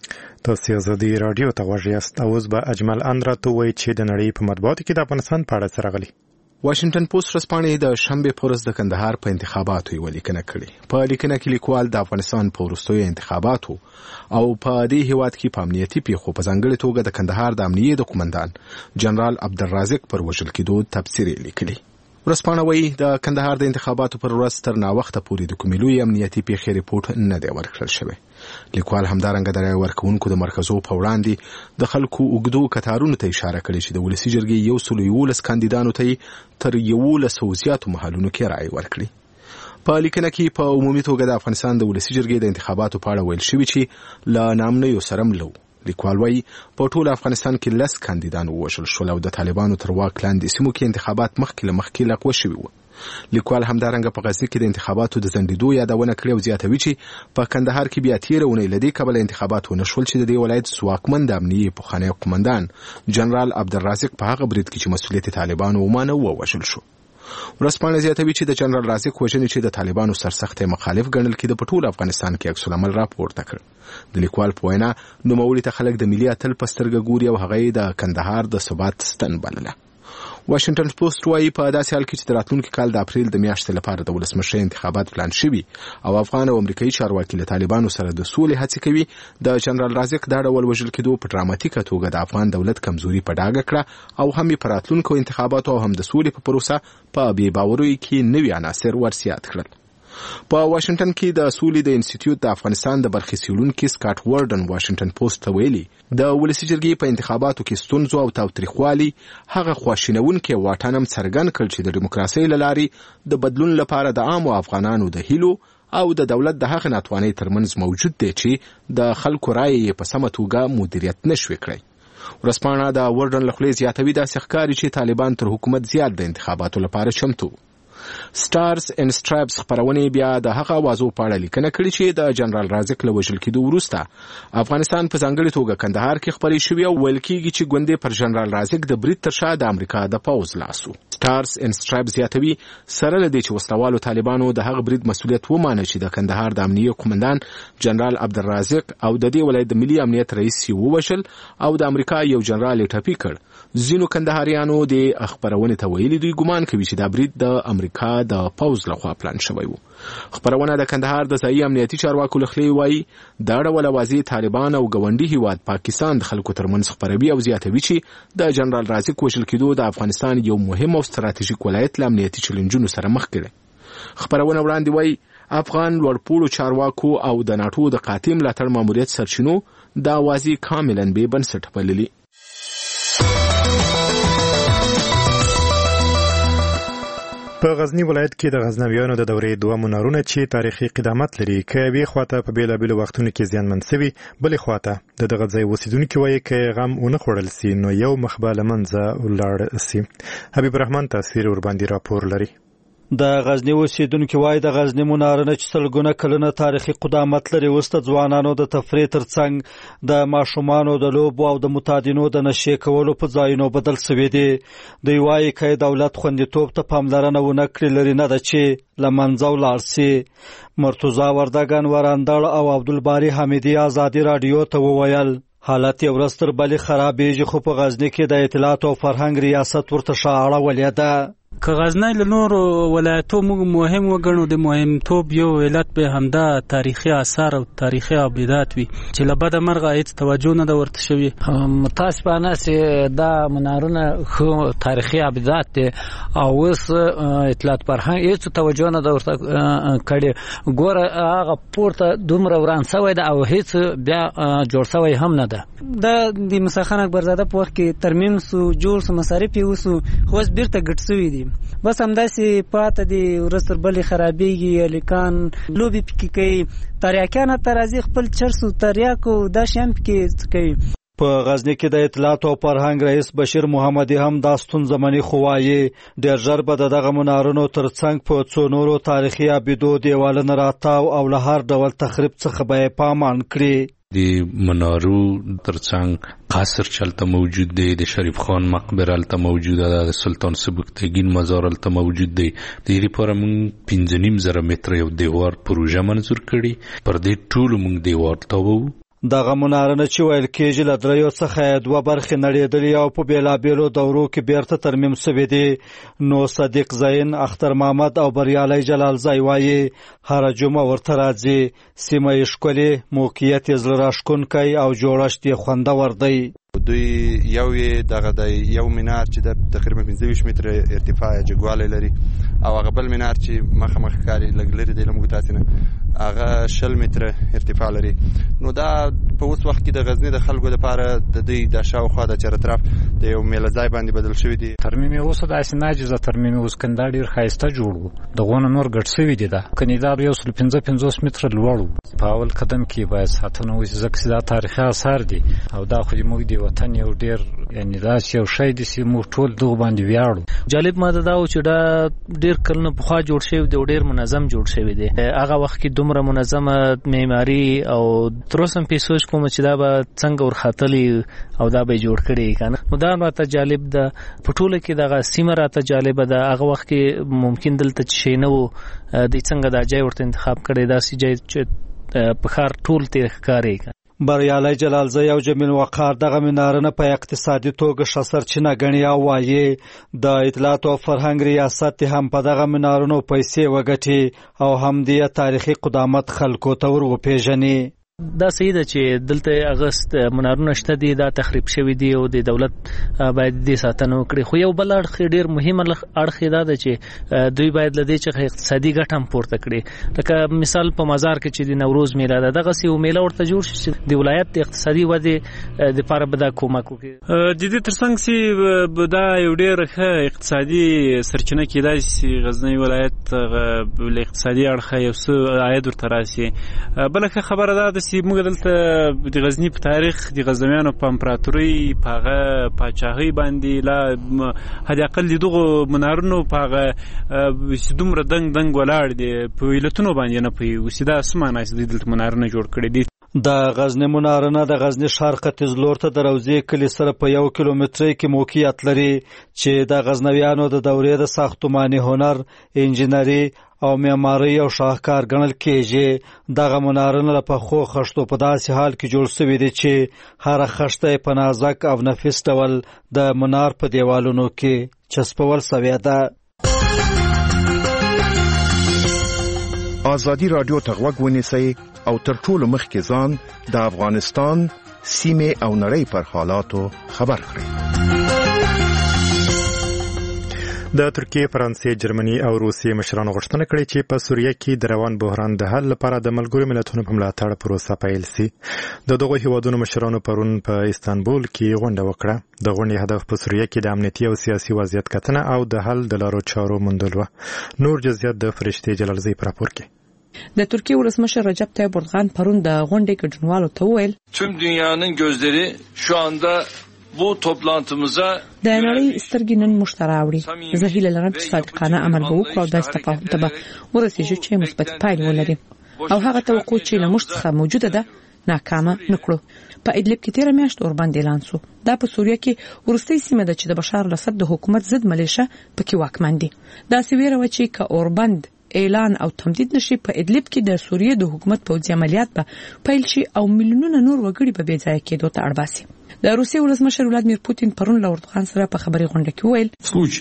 تاسو ازادي رادیو ته غوږ یاست. اوس به اجمل ان راته وایي چې د نړۍ په مطبوعاتو کې د افغانستان په اړه څه راغلي. واشنگټن پوسټ ورځپاڼې د شنبې په ورځ د کندهار په انتخاباتو یوه لیکنه کړې. په لیکنه کې لیکوال د افغانستان په وروستیو انتخاباتو او په دې هیواد کې په امنیتي پیښو په ځانګړې توګه د کندهار د امنیې د قومندان جنرال عبدالرازق پر وژل کېدو تبصرې لیکلي. ورځپاڼه وایي د کندهار د انتخاباتو پر ورځ تر ناوخته پورې د کومې لویې امنیتي پیښې ریپورټ نه دی ورکړل شوی. لیکوال همدارنګه د رایې ورکوونکو د مرکزو په وړاندې د خلکو اوږدو کتارونو ته اشاره کړې چې د ولسي جرګې 111 کاندیدانو ته تر 1100 زیاتو مهالونو کې رایې ورکړي. په لیکنه کې په عمومي توګه د افغانستان د ولسي جرګې د انتخاباتو په اړه ویل شوي چې له نامنیو سره ملو. لیکوال وایي په ټول افغانستان کې 10 کاندیدان ووژل شول او د طالبانو تر واک لاندې سیمو کې انتخابات مخکې لغوه شوي وو. لیکوال همدارنګه په غزني کې د انتخاباتو د ځنډېدو یادونه کړې او زیاتوي چې په کندهار کې بیا تېره اونۍ له دې کبله انتخابات ونه شول چې د دې ولایت ځواکمن د امنیې پخوانی قومندان جنرال عبدالرازق په هغه برید کې چې مسؤلیت طالبانو ومانه ووژل شو. ورځپاڼه زیاتوي چې د جنرال رازق وژنې چې د طالبانو سرسخت مخالف ګڼل کېده په ټول افغانستان کې عکس العمل راپورته کړ. د لیکوال په وینا نوموړي ته خلک د ملي اتل په سترګه ګوري او هغه یې د کندهار د ثبات ستن بلله. واشنگټن پوسټ وایي په داسې حال کې چې د راتلونکي کال د اپریل د میاشتې لپاره د ولسمشر انتخابات پلان شوي او افغان او امریکایي چارواکي له طالبانو سره د سولې هڅې کوي، د جنرال رازق دا ډول وژل کېدو په ډراماتیکه توګه د افغان دولت کمزوري په ډاګه کړه او هم یې په راتلونکو انتخاباتو او هم د سولې په پروسه په بې باوریو کې نوي عناصر ورزیات کړل. په واشنگټن کې د سولې د انسټیټیوټ د افغانستان د برخې څیړونکي سکاټ وارډن واشنگټن پوسټ ته ویلي د ولسي جرګې په انتخاباتو کې ستونزو او تاوتریخوالي هغه خواشینونکي واټن هم څرګند کړ چې د دیموکراسۍ له لارې د بدلون لپاره د عامو افغانانو د هیلو او د دولت د هغه ناتوانۍ ترمنځ موجود دی چې د خلکو رایې په سمه توګه مدیریت نشوي کړی. ورځپاڼه د وارډن له خولې زیاتوي داسې ښکاري چې طالبان تر حکومت زیات د انتخاباتو لپاره چمتو. سټارز ان سټرایپس خبرونه بیا د هغه اوازو په اړه لیکنه کړې چې د جنرال رازق له وژل کېدو وروسته افغانستان په ځانګړې توګه کندهار کې خبرې شوې او ویل کېږي چې ګوندې پر جنرال رازق د برید تر شا د امریکا د پوځ لاسو. سټارز ان سټرایپس زیاتوي سره له دې چې وسلوالو طالبانو د هغه برید مسؤلیت ومانه چې د کندهار د امنیې قومندان جنرال عبدالرازق او د دې ولایت د ملي امنیت رئیس یې ووژل او د امریکا یو جنرال یې ټپي کړ. ځینو کندهاریانو د خبرونې ته ویلي دوی ګمان کوي چې دا برید د امریکا د پوځ لخوا پلان شوی و. خبرونه د کندهار د ځایي امنیتي چارواکو له خولې وایي دا ډول اوازې طالبان او ګاونډي هیواد پاکستان د خلکو ترمنځ خپروي او زیاتوي چې د جنرال رازق وژل کېدو د افغانستان یو مهم او ستراتیژیک ولایت له امنیتي چلنجونو سره مخ کړي. خبرونه وړاندې وایي افغان لوړپوړو چارواکو او د ناټو د قاطع ملاتړ ماموریت سرچینو دا اوازې کاملا بې بنسټه بللي. په غزنی ولایت کې د غزنویانو د دورې دوه منارونه چې تاریخي قدامت لري که یوې خواته په بیلابیلو وختونو کې زیانمن سوي، بلې خواته د دغه ځای اوسیدونکي وایي که غم ونه خوړل سي نو یو مخ به له منځه ولاړ سي. حبیب الرحمن تصویر ورباندې راپور لري. د غزنی اوسیدونکو وای د غزنی منارونه چې سلګونه کلونه تاریخي قدامت لري وسته ځوانانو د تفریح ترڅنګ د ماشومانو د لوبو او د متادینو د نشي کولو په ځایونو بدل شوی دی. دوی وایي چې دولت خوندیتوب ته پاملرنه ونه کړې لري نه ده چې لمنځه ولاړ سي. مرتضی وردګان وراندړ او عبدالباری حمیدی آزادی رادیو ته وویل حالت یو ورځ تر بلې خرابېږي خو په غزنی کې د اطلاعات او فرهنګ ریاست ورته شاړه ولې ده. که غزنی له نورو ولایتو مهم وګڼو د مهمتوب یو علت به همدا تاریخي آثار او تاریخي ابدات وي چې له بده مرغه هیڅ توجه نه ورته شوی. متاسفانه چې دا منارونه خو تاریخي ابدات دي او اوس اطلاعات فرهنګ هیڅ توجه نه ورته کړي. ګوره هغه پورته دومره وران شوی ده او هیڅ بیا جوړ شوی هم نه ده. د مسخن اکبرزاده په وخت کې ترمیم سو جوړ سو مصارف یې وسو خو اوس بیرته ګټ شوی دي. بس همداسې پاته دي ورځ تر بلې خرابېږي هلکان لوبې پکې کوي تریاکیان ته راځي خپل چرس او تریاکو دا شیان پکې کوي. په غزنی کې د اطلاعات او فرهنګ رئیس بشیر محمدي هم دا ستونزه مني خو وایي ډېر ژر به دغه منارونو ترڅنګ په څو نورو تاریخي ابدو دیوالونه راتاو او له هر ډول تخریب څخه به پامان کړي. د منارو ترڅنګ قصر چلته موجود دی، د شریف خان مقبره الته موجوده ده، د سلطان سبکتګین مزار الته موجود دی. د دې لپاره موږ 5.5 متره یو دیوار پروژه منظور کړي. پر دې ټول موږ دیوار تاوو. دغه منارونه چې ویل کېږي له دریو څخه 2 برخې نړېدلې او په بیلابیلو دورو کې بیرته ترمیم شوي دي. نو صدیق زین، اختر محمد او بریالی جلالزی وایي هره جمعه ورته راځي. سیمه یې ښکلې، موقعیت یې زړه راښکونکی او جوړښت یې خوندور دی. دوی یو دغه د یو منار چې د تقریبا 25 متره ارتفاع جګوالی لري او هغه بل منار چې مخ کاری لګ لري د لمغو تاسو نه هغه 20 متره ارتفاع لري. نو دا په اوس وخت کې د غزنی د خلکو لپاره د دوی د شاوخوا د چرطرف د یو میلځای باندې بدل شوی دی. ترمیم اوس د اسناجزه ترمیم اوس کنده ډیر خایسته جوړو دغه نور ګټ شوی دی. دا کنيدا یو 55 متره لوړ په اول قدم کې باید ساتنه وشي ځکه دا تاریخي آثار دي او دا خو موږ دی وطن یو ډیر یعنی دا یو شی دي چې موږ ټول دغه باندې ویاړو. جالب ماده دا و چې دا ډیر کلونه په خوا جوړ شوی دی، ډیر منظم جوړ شوی دی. هغه وخت کې دومره منظمه معماری او تروسم په سوچ کوم چې دا به څنګه ورخاتلی او دا به جوړ کړي کنه. نو دا راته جالب ده. په ټوله کې دغه سیمه راته جالب ده. هغه وخت کې ممکن دلته شي نه وو د څنګه دا ځای ورته انتخاب کړي. دا سي ځای چې په خار ټول تیر ښکاري. بریالی جلالزی او جمیل وقار دغه منارونه په اقتصادي توګه ښه سرچینه ګڼي او وایي د اطلاعات او فرهنګ ریاست هم په دغه منارونو پیسې وګټي او هم د تاریخي قدامت خلکو ته ور وپیژني. دا صحیح ده چې دلته اغست منارونه شته دي، دا تخریب شوی دی او د دولت باید د ساتنه وکړي. خو یو بل اړخ ډیر مهم اړخ دا ده چې دوی باید لدې چې اقتصادي ګټه هم پورته کړي. لکه مثال په مزار کې چې د نوروز میله ده، دغه سی میله ورته جوړ شي چې د ولایت د اقتصادي ودې د لپاره به دا کومک وکړي. د دې ترڅنګ چې دا یو ډیر ښه اقتصادي سرچینه کېدای شي غزنی ولایت له اقتصادي اړخه یو څه عاید ورته راسي. بل ښه خبره ده چې موږ دلته د غزنی په تاریخ د غزنویانو په امپراتوري په هغه پاچاهۍ باندې لا حد اقل دغه منارونو په هغه دومره دنګ ولاړ دي په ویلتونو باندې نه پي وسیدا اسمانه چې دلته منارونه جوړ کړي دي. د غزنی منارونه د غزنی ښار ختیځ لور ته د روضې کلي سره په 1 کیلومتر کې موقعیت لري چې د غزنویانو د دورې د ساختماني هنر، انجینری او معماري او شاهکار ګڼل کېږي. دغه منارونه په خو خښتو په داسې حال کې جوړ شوي دي چې هر خښته په نازک او نفیس ډول د منار په دیوالونو کې چسپول شوی ده. آزادی رادیو ته غوږ ونیسئ او تر ټولو مخکې ځان د افغانستان سیمې او نړۍ پر حالاتو خبر کړئ. د ترکیه، فرانسې، جرمني او روسیې مشرانو غوښتنه کړې چې په سوریه کې د روان بحران د حل لپاره د ملګرو ملتونو په ملاتړ پروسه پیل شي. دغه هیوادونو مشرانو پرون په استانبول کې غونډه وکړه. د غونډې هدف په سوریه کې د امنیتي او سیاسي وضعیت کتنه او د حل د لارو چارو موندل و. نور جزئیات د فرشتي جلالزی پر راپور کې. د ترکیه ولسمشر رجب طیب اردوغان پرون د غونډې ګډونوالو ته وویل tüm dünyanın gözleri şu anda د نړۍ سترګې نن موږ ته راوړي. زه هیله لرم چې صادقانه عمل به وکړو او داسې تفاهم ته به ورسېږو چې مثبت پایلې ولري او هغه توقع چې له موږ څخه موجوده ده ناکامه نکړو. په ادلب کې تیر میاشت اوربند اعلان شو. دا په سوریه کې ورستۍ سیمه ده چې د بشار الاسد د حکومت ضد ملیشه پکې واکمن دي. دا سویره و چې که اوربند اعلان او تمدید نشي په ادلب کې د سوریه د حکومت پوځي عملیات به پیل شي او میلیونونه نور وګړي به بې ځای کېدو ته اړ باسي. د روسیې ولسمشر ولادیمیر پوتین پرون له اردوغان سره په خبري غونډه کې وویل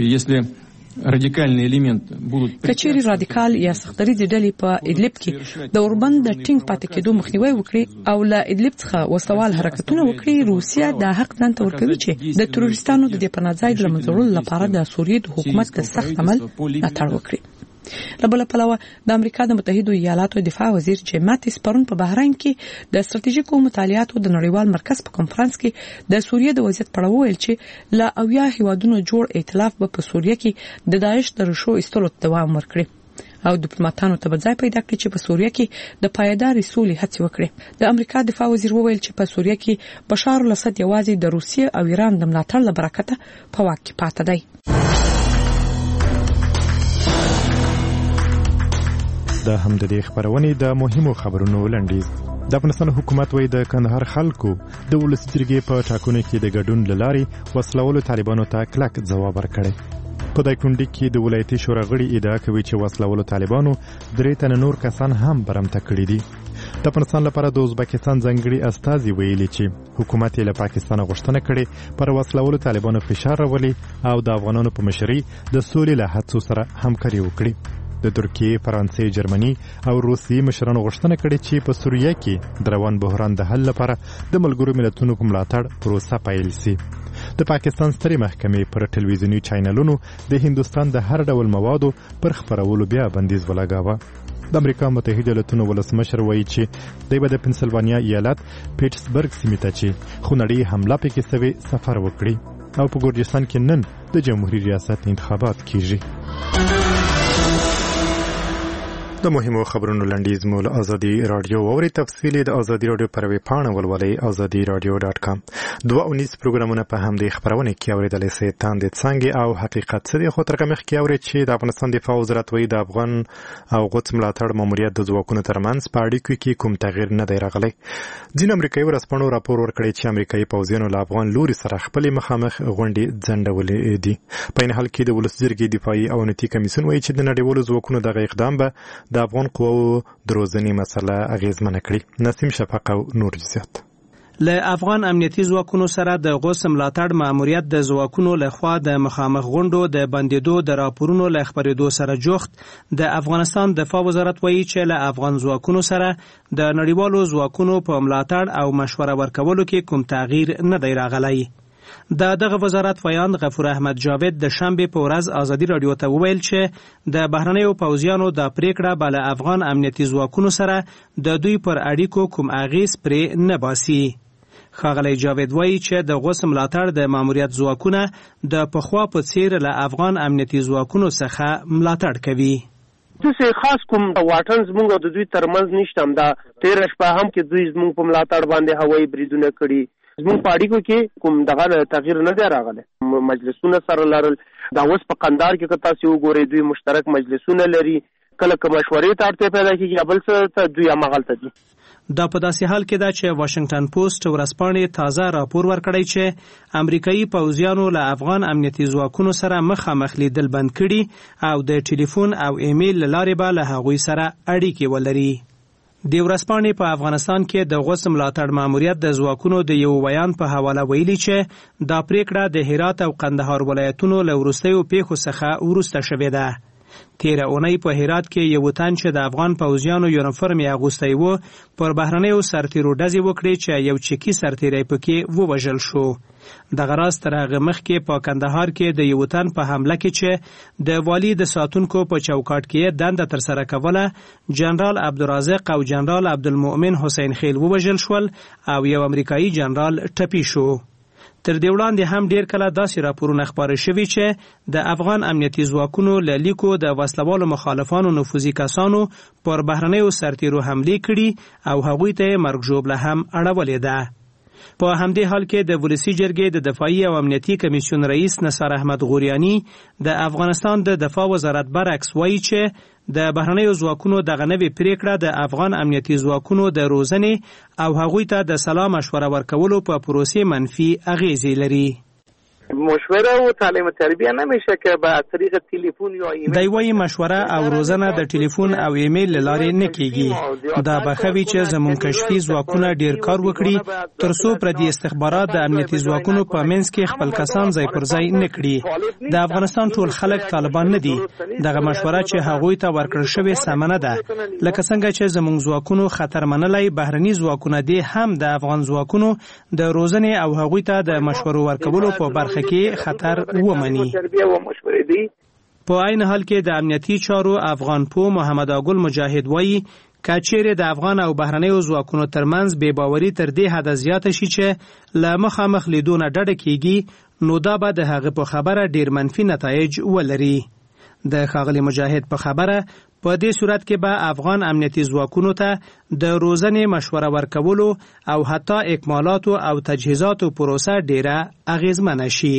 کچېری رادیکال یا سختدریځ ډلې په ادلب کې د اوربند د ټینګ پاتې کېدو مخنیوي وکړي او له ادلب څخه وسوال حرکتونه وکړي. روسیا د حق ځان ته ورکوي چې د تروریستانو د دې پناځای د منځورولو لپاره د سوریې د حکومت د سخت عمل ملاتړ وکړي. له بل پلوه د امریکا د متحده ایالاتو دفاع وزیر جیم ماتیس پرون په بحرین کې د ستراتیژیکو مطالعاتو د نړیوال مرکز په کنفرانس کې د سوریې د وضعیت په اړه وویل چې له 80 هیوادونو جوړ ائتلاف به په سوریې کې د داعش د رشو ایستلو دوام ورکړي او ډیپلوماټانو ته ځای پیدا کړي چې په سوریه کې د پایداري سولې هڅې وکړي. د امریکا دفاع وزیر وویل چې په سوریه کې بشار الاسد یوازې د روسیې او ایران د ملاتړ له برکته په واک کې پاتې دی. دا هم د دې خبرونې د مهمو خبرونو لنډیز. د افغانستان حکومت وایي د کندهار خلکو د ولس جرګې په ټاکنو کې د ګډون لاري وسلوالو طالبانو ته کلک ځواب ورکړي. په دایکنډي کې د ولایتي شورا غړي ادعا کوي چې وسلوالو طالبانو 3 تنه نور کسان هم برمته کړي دي. د افغانستان لپاره د ازبکستان ځانګړي استازي ویلي چې حکومت یې له پاکستان غوښتنه کړې پر وسلوالو طالبانو فشار راولي او د افغانانو په مشرۍ د سولې له هڅو سره همکاري وکړي. د ترکیه، فرانسې، جرمني او روسیې مشرانو غوښتنه کړې چې په سوریه کې د روان بحران د حل لپاره د ملګرو ملتونو په ملاتړ پروسه پیل شي. د پاکستان سترې محکمې پر ټلویزیوني چینلونو د هندستان د هر ډول موادو پر خپرولو بیا بندیز ولګاوه. د امریکا متحده ایالاتونو ولسمشر وایي چې دوی به د پنسلوانیا ایالت پیټسبرګ سیمې ته چې خونړۍ حمله پکې شوې سفر وکړي او په ګورجستان کې نن د جمهوریت ریاست انتخابات کیږي. د مهمو خبرونو لنډیز مول ازادي رادیو او تفصیل د ازادي رادیو پر وی پاڼه ولولئ azadiradio.com. 2 پروګرامونه په همدې خبرونه کې اوریدل شي. تاند څنګه او حقیقت څه دی خو تر کومه کې اوري چې د افغانستان دفاع وزارت وی د افغان او غوڅ ملاتړ ماموریت د ځواکونو ترمنځ په اړیکو کې کوم تغییر نه دی راغلی. ځین امریکایي ورسپانو راپور ورکړی چې امریکایي پوځیانو له افغان لوري سره خپل مخامخ غونډې ځنډولې دي. په این حال کې د ولس جرګې دفاعي او امنیتي کمیسیون وایي چې د نړیوالو ځواکونو دغه اقدام به د افغان قواو دروزنی مسله اغیزمنه کړي. نسیم شفق او نور جزئیات. له افغان امنیتي ځواکونو سره د غوڅ ملاتړ ماموریت د ځواکونو لخوا د مخامخ غونډو د بندیدو د راپورونو له خبرېدو سره جوخت د افغانستان دفاع وزارت وایي چې له افغان ځواکونو سره د نړیوالو ځواکونو په ملاتړ او مشوره ورکولو کې کوم تغییر نه دی راغلی. دغه وزارت ویان غفور احمد جاوید د شنبه په ورځ ازادي رادیو ته وویل چې د بهرنیو پوځیانو د پریکړه بل افغان امنیتي ځواکونو سره د دوی پر اړیکو کوم اغیز پرې نه باسي. ښاغلی جاوید وایي چې د غوڅ ملاتړ د ماموریت ځواکونه د پخوا په څیر له افغان امنیتي ځواکونو څخه ملاتړ کوي. څه خاص کوم واټن زموږ د دوی ترمنځ نشته. دا 13 شپه هم کې دوی زموږ په ملاتړ باندې هوایي بریدونه کړي. زموږ په اړیکو کې کوم دغه تغییر نه دی راغلی. مجلسونه سره لرل. دا اوس په قندهار کې که تاسو وګورئ دوی مشترک مجلسونه لري. کله که مشورې ته اړتیا پیدا کېږي بل څه ته دوی هماغلته دي. دا په داسې حال کې ده چې واشنگټن پوسټ ورځپاڼې تازه راپور ورکړی چې امریکایي پوځیانو له افغان امنیتي ځواکونو سره مخامخ لیدل بند کړي او د ټلیفون او ایمیل له لارې به له هغوی سره اړیکې ولري. د ورځپاڼې په افغانستان کې د غوڅ ملاتړ ماموریت د ځواکونو د یو بیان په حواله ویلي چې دا پریکړه د هرات او قندهار ولایتونو له وروستیو پیښو څخه وروسته شوې ده. تیره اونۍ په هرات کې یو تن چې د افغان پوځیانو یونیفورم یې اغوستی و پر بهرنیو سرتیرو ډزې وکړې چې یو چکی سرتیری پکې ووژل شو. دغه راز تر هغه مخکې په کندهار کې د یو تن په حمله کې چې د والی د ساتونکو په چوکاټ کې دنده ترسره کوله جنرال عبدالرازق او جنرال عبدالمؤمن حسین خیل ووژل شول او یو امریکایي جنرال ټپي شو. تر دې وړاندې هم ډیر کله داسې راپورونه خپاره شوي چې د افغان امنیتي ځواکونو له لیکو د وسلوالو مخالفانو نفوذي کسانو پر بهرنیو سرتیرو حملې کړي او هغوی ته مرګ ژوبله هم اړولې ده. په همدې حال کې د ولسی جرګې د دفاعي او امنیتي کمیسیون رئیس نثار احمد غوریانی د افغانستان د دفاع وزارت برعکس وایي چې د بهرنیو ځواکونو دغه نوې پریکړه د افغان امنیتي ځواکونو د روزنې او هغوی ته د سلا مشوره ورکولو په پروسې منفي اغیزې لري. مشوره و تعلیم تربیه نمیشه که به طریق تلفن یا ایمیل. دی وایي مشوره او روزنه د ټلیفون او ایمیل له لارې نه کیږي. دا به ښه وي چې زموږ کشفي ځواکونه ډیر کار وکړي ترڅو پردي استخبارات د امنیتي ځواکونو په منځ کې خپل کسان ځای پر ځای نه کړي. د افغانستان ټول خلک طالبان نه دي. دغه مشوره چې هغوی ته ورکړل شوې سمه نه ده. لکه څنګه چې زموږ ځواکونو خطر منلای بهرني ځواکونه دي هم د افغان ځواکونو د روزنې او هغوی ته د مشورو ورکولو په برخه کې خطر ومني. په عین حال کې د امنیتي چارو افغان پو محمد اګل مجاهد وایي کچېره د افغان او بهرنیو ځواکونو ترمنځ بې باوري تر دې حد زیاته شي چې له مخامخ لیدونه ډډه کیږي نو دا به د هغه په خبره ډیر منفي نتایج ولري. د ښاغلي مجاهد په خبره په دې صورت کې به افغان امنیتي ځواکونو ته د روزنې مشوره ورکولو او حتی اکمالاتو او تجهیزاتو پروسه ډیره اغیزمنه شي.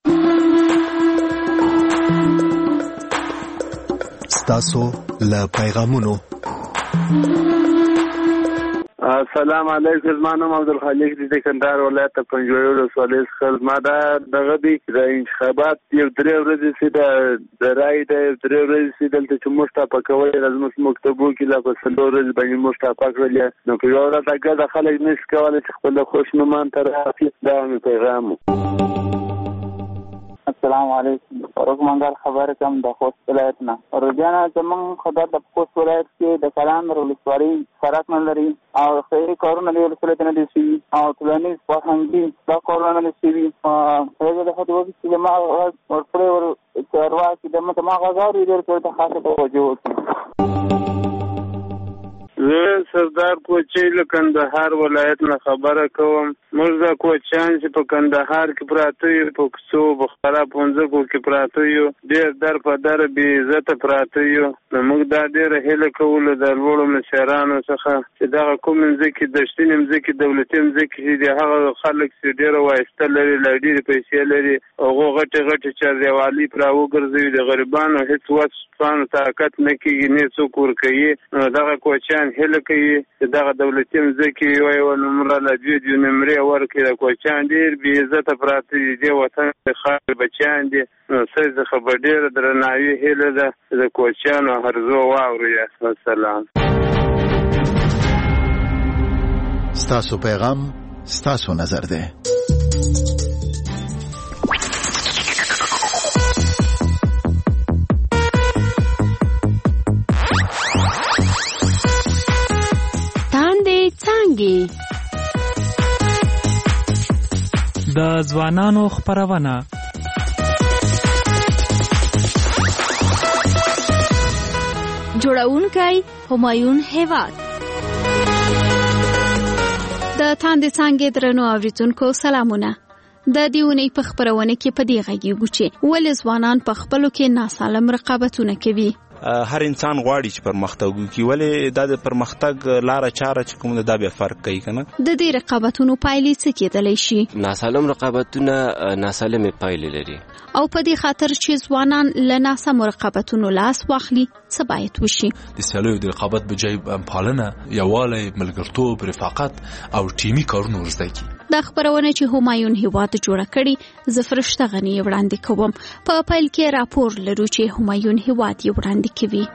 ستاسو له پیغامونو. السلام علیکم. زما نوم عبدالخالق دی، د کندهار ولایت پنجوایي ولسوالۍ څخه. ما دا دغه دی د انتخابات یو 3 ورځې چې د رای د 3 ورځې چې دلته چې موږ ټاپه کولی زموږ مکتبو کې لا په 4 ورځې باندې موږ ټاپه کړلې، نو په یوه ورځ ګډه خلک نشي کولی چې خپل خوشنومان ته راسي. دا مې پیغام. السلام علیکم. روزمنګار خبره کوم د خوست ولایت نه. روزانه زمونږ خدای د خوست ولایت کې د کلان ولسوالۍ سرک نه لري او خیري کارونه د ولسوالۍ نه دي شوي او ټولنیز فرهنګي دا کارونه نه شوي. هغه د خدای چې ما ورپړې چارواکي د ما غزاري ډېر کړ ته خاصه توجه وکړي. زه سردار کوچی له کندهار ولایت نه خبره کوم. موږ د کوچیان چې په کندهار کې پراته یو، په کوڅو بخارا پونځکو کې پراته یو، ډېر در په در بې عزته پراته یو. نو موږ دا ډېره هیله کوو د لوړو مشرانو څخه چې دغه کوم مځکې دشتینې مځکې دولتي مځکې چې د هغه خلک چې ډېره وایسته لري لا ډېرې پیسې لري هغو غټې غټې چاردیوالي پرې راوګرځوي، د غریبانو هېڅ وس طاقت نه کېږي نه څوک ورکوي. نو دغه کوچیان هیله کوي چې دغه دولتي مځکې یوه نمره له 2 نمرې ورکړي. د کوچیان ډېر بې عزته پراته دي، دې وطن د خاورې بچیان دي. نو څه څخه به ډېره درناوي هیله ده چې د کوچیانو هرزو واوري. السلام. ستاسو پیغام ستاسو نظر ده. د ځوانانو خپرونه. جوړونکی همایون هیواد. د تاندې څانګې درنو اوریدونکو سلامونه. د دیونی په خپرونه کې په دې غږیږو چې ولې ځوانان په خپلو کې ناسالم رقابتونه کوي. هر انسان غواړي چې پرمختګ وکړي، ولې د پرمختګ لاره چاره چې کوم دا به فرق کوي کنه. د دې رقابتونو پایلې څه کېدلی شي؟ ناسالم رقابتونه ناسالمې پایلې لري او په دې خاطر چې ځوانان له ناسمو رقابتونو لاس واخلي څه باید وشي؟ د سیالیو د رقابت بجای پالنه، یووالی، ملګرتوب، رفاقت او ټیمي کارونه ورزده کړي. دا خبرونه چې همایون هیواد جوړه کړي زه فرشته غنی وړاندې کوم. په پیل کې راپور لرو چې همایون هیواد یې وړاندې کوي.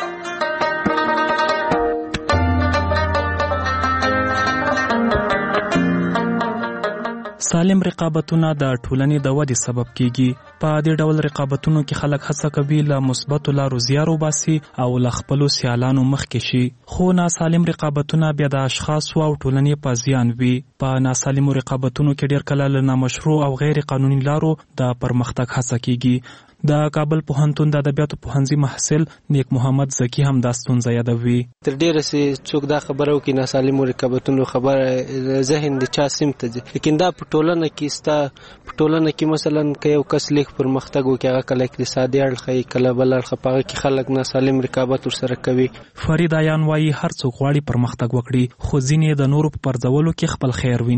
سالم رقابتونه د ټولنې د ودې سبب کیږي. په دې ډول رقابتونو کې خلک هڅه کوي له مثبتو لارو زیار وباسي او له خپلو سیالانو مخکې شي. خو ناسالم رقابتونه بیا د اشخاصو او ټولنې په زیان وي. په ناسالمو رقابتونو کې ډېر کله له نامشروع او غیر قانوني لارو د پرمختګ هڅه کیږي. د کابل پوهنتون د ادبیاتو پوهنځي محصل نیک محمد زکی هم دا ستونزه یادوي. تر ډیره سي څوک دا خبره وکي ناسالمو رقابتونو خبره ذهن د چا سیم ته ځي، لیکن دا په ټولنه کې ستا په ټولنه کې مثلا که یو کس لیک پرمختګ وکي هغه کله اقتصادي اړخ کله بل اړخ په هغه کې خلک ناسالم رقابت ورسره کوي. فرید آیان وایي هر څوک غواړي پرمختګ وکړي، خو ځینې د نورو په پرځولو کې خپل خیر ویني.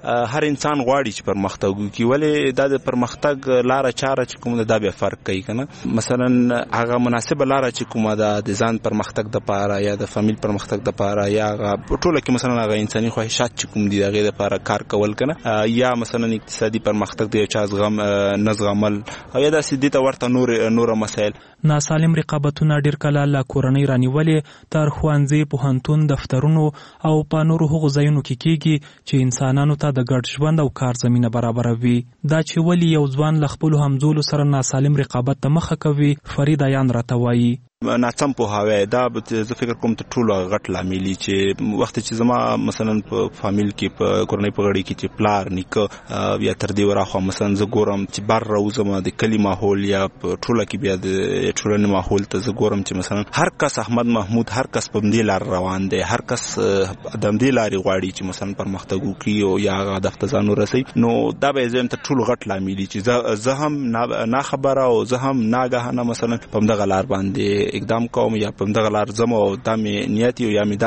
هر انسان غواړي چې پرمختګ وکړي، ولې دا د پرمختګ لاره چاره چې کومه دا به فرق کوي کنه. مثلا هغه مناسبه لاره چې کومه ده د ځان پرمختګ د پاره یا د فامیل پرمختګ د پاره یا ټوله کې مثلا هغه انساني خواهشات چې کوم دي هغه د پاره کار کول کنه، یا مثلا اقتصادي پرمختګ د چا زغم نزغمل او یا د سیدی ته ورته نور مسائل. ناسالم رقابتونه ډیر کله لا کورنۍ رانیولې تر ښوونځي، پوهنتون، دفترونو او په نورو هغو ځایونو کې کیږي چې انسانانو ته د ګډ ژوند او کار زمینه برابروي. دا چې ولی یو ځوان له خپلو همزولو سره ناسالم رقابت ته مخه کوي، فرید ایان راته وایي. ناڅم پوهاوی دا زه فکر کوم ته ټولو غټ لامل چې وخت چې زما مثلا په فامیل کې په کورنۍ په غړي کې چې پلار نیکه یا تر دې وراخوا مثلا زه ګورم چې بار راوزم د کلی ماحول یا ټوله کې بیا د ټولنې ماحول ته زه ګورم چې مثلا هر کس احمد محمود هر کس په دې لار روان دی، هر کس د دې لارې غواړي چې مثلا پرمختګ وکړي او یا هدف ته ځان ورسوي. نو دا به زم ته ټولو غټ لامل چې زه هم نه خبره او زه هم ناګهانه مثلا په دغه لار باندې اقدام کوم یا په دغه لار زم او د نیت یا می دا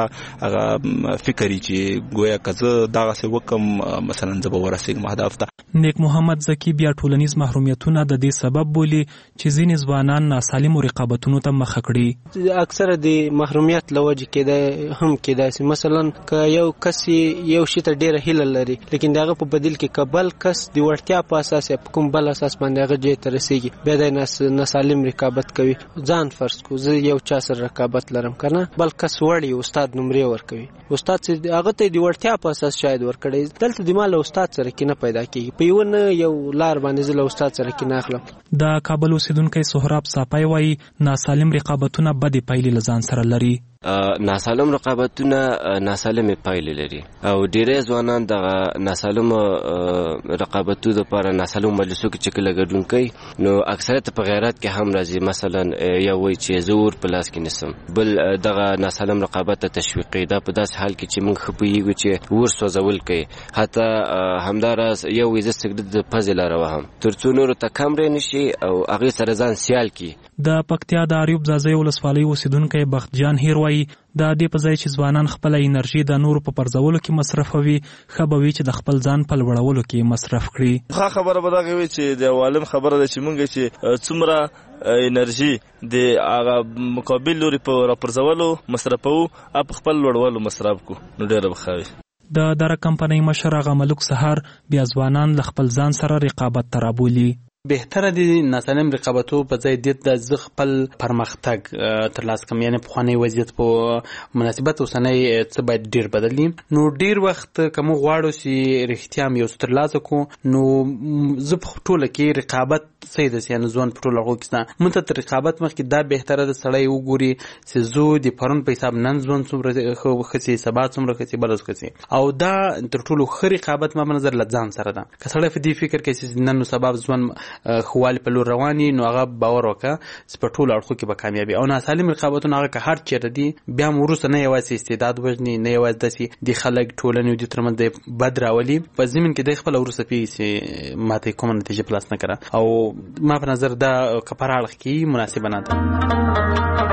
فکرې چې گویا کزه دغه څه وکم مثلا زه به ورسېږم هدف ته. نیک محمد زکی بیا ټولنیز محرومیتونه د دې سبب بولی چې ځینې ځوانان ناسالمو رقابتونو ته مخه کړي. اکثره د محرومیت لوجه کې هم کېدای مثلا که یو کس یو شی ته ډیره هیله لري لیکن دغه په بدیل کې قبل کس د وړتیا په اساس په کوم بل اساس باندې هغه جې ته رسیږي، بیا د ناسالم رقابت کوي. ځان فرض کو زه یو چا سره رقابت لرم کنه، بل کس وړي استاد نمرې ورکوي، استاد چې هغه ته د وړتیا په اساس شاید ورکړي، دلته د مال استاد سره کې نه پیدا کیږي. په یو نه یو لار باندې زه له استاد سره کې نه اخلم. د کابل اوسیدونکو سهراب صافی وایي ناسالم رقابتونه بدې پایلې لزان سره لري. ناسالم رقابتونه ناسالمه پایلې لري او ډیری ځوانان دغه ناسالم رقابتو د لپاره ناسالم مجلسو کې چې لګډون کوي، نو اکثریت په غیرت کې هم راځي. مثلا یو وایي چې زور په لاس کې نسم، بل دغه ناسالم رقابت ته تشویقي. دا په داس حال کې چې موږ خپویږو چې ور سوځول کوي، حتی همداراز یو ویزه سګرټ د پزل راوهم ترڅو نور ته کم رنشي او هغه سره ځان سیال کی. د پکتیا د اریوب زازی ولسوالۍ اوسیدونکو بختجان هیر وایي د دې په ځای چې ځوانان خپل انرژي د نورو په پرځولو کې مصرفوي، ښه به وي چې د خپل ځان په لوړولو کې مصرف کړي. ښه خبره به دغه وي چې د عالم خبره ده چې مونږ چې څومره انرژي د هغه مقابل لوري په راپرځولو مصرفو او خپل لوړولو مصرف کو، نو ډېر به ښه وي. د دره کمپنۍ مشر هغه ملک سهار بیا ځوانان له خپل ځان سره رقابت ته رابولي. بهتره دي ناسالم رقابتو په ځای د ځ خپل پرمختګ ترلاسه کوم، یعنی په خوانی وضعیت په مناسبت اوسنۍ څه باید ډیر بدلی. نو ډیر وخت کوم غواړو چې رښتیا یو ترلاسه کو، نو زه په ټوله کې رقابت صحیح ده، یعنی ځوان په ټوله غو کې مونږ ته رقابت مخکې دا بهتره ده سړی وګوري چې زه د پرون په حساب نن ځوان څومره خسي سبا څومره خسي بلز خسي، او دا تر ټولو ښه رقابت ما نظر لځان سره ده. که سړی په دې فکر کوي چې نن سبا ځوان خوالي په لور رواني، نو هغه باور وکړه چې په ټولو اړخو کې به کامیابي. او ناسالم رقابتونه هغه که هر چیرته دي بیا وروسته نه یوازې استعداد وژني، نه یوازې داسې د خلک ټولنې د ترمنځ د بد راولي، په ضمن کې د خپل وروسته پیږي چې ماته کومه نتیجه پلاس نه کړه. او ما په نظر دا کپاره اړخ کې مناسبه نه ده.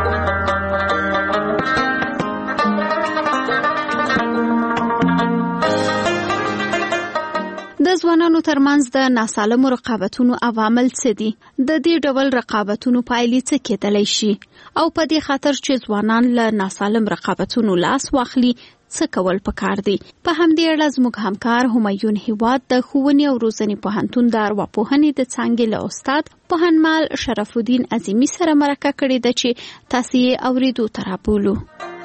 د ځوانانو ترمنځ د ناسالمو رقابتونو عوامل څه دي؟ د دې ډول رقابتونو پایلې څه کېدلی شي؟ او په دې خاطر چې ځوانان له ناسالم رقابتونو لاس واخلي څه کول پکار دي؟ په همدې اړه زموږ همکار همایون هیواد د ښوونې او روزنې پوهنتون د ارواپوهنې د څانګې له استاد پوهنمال شرف الدین عظیمي سره مرکه کړې ده چې تاسو یې اوریدو ته رابولو.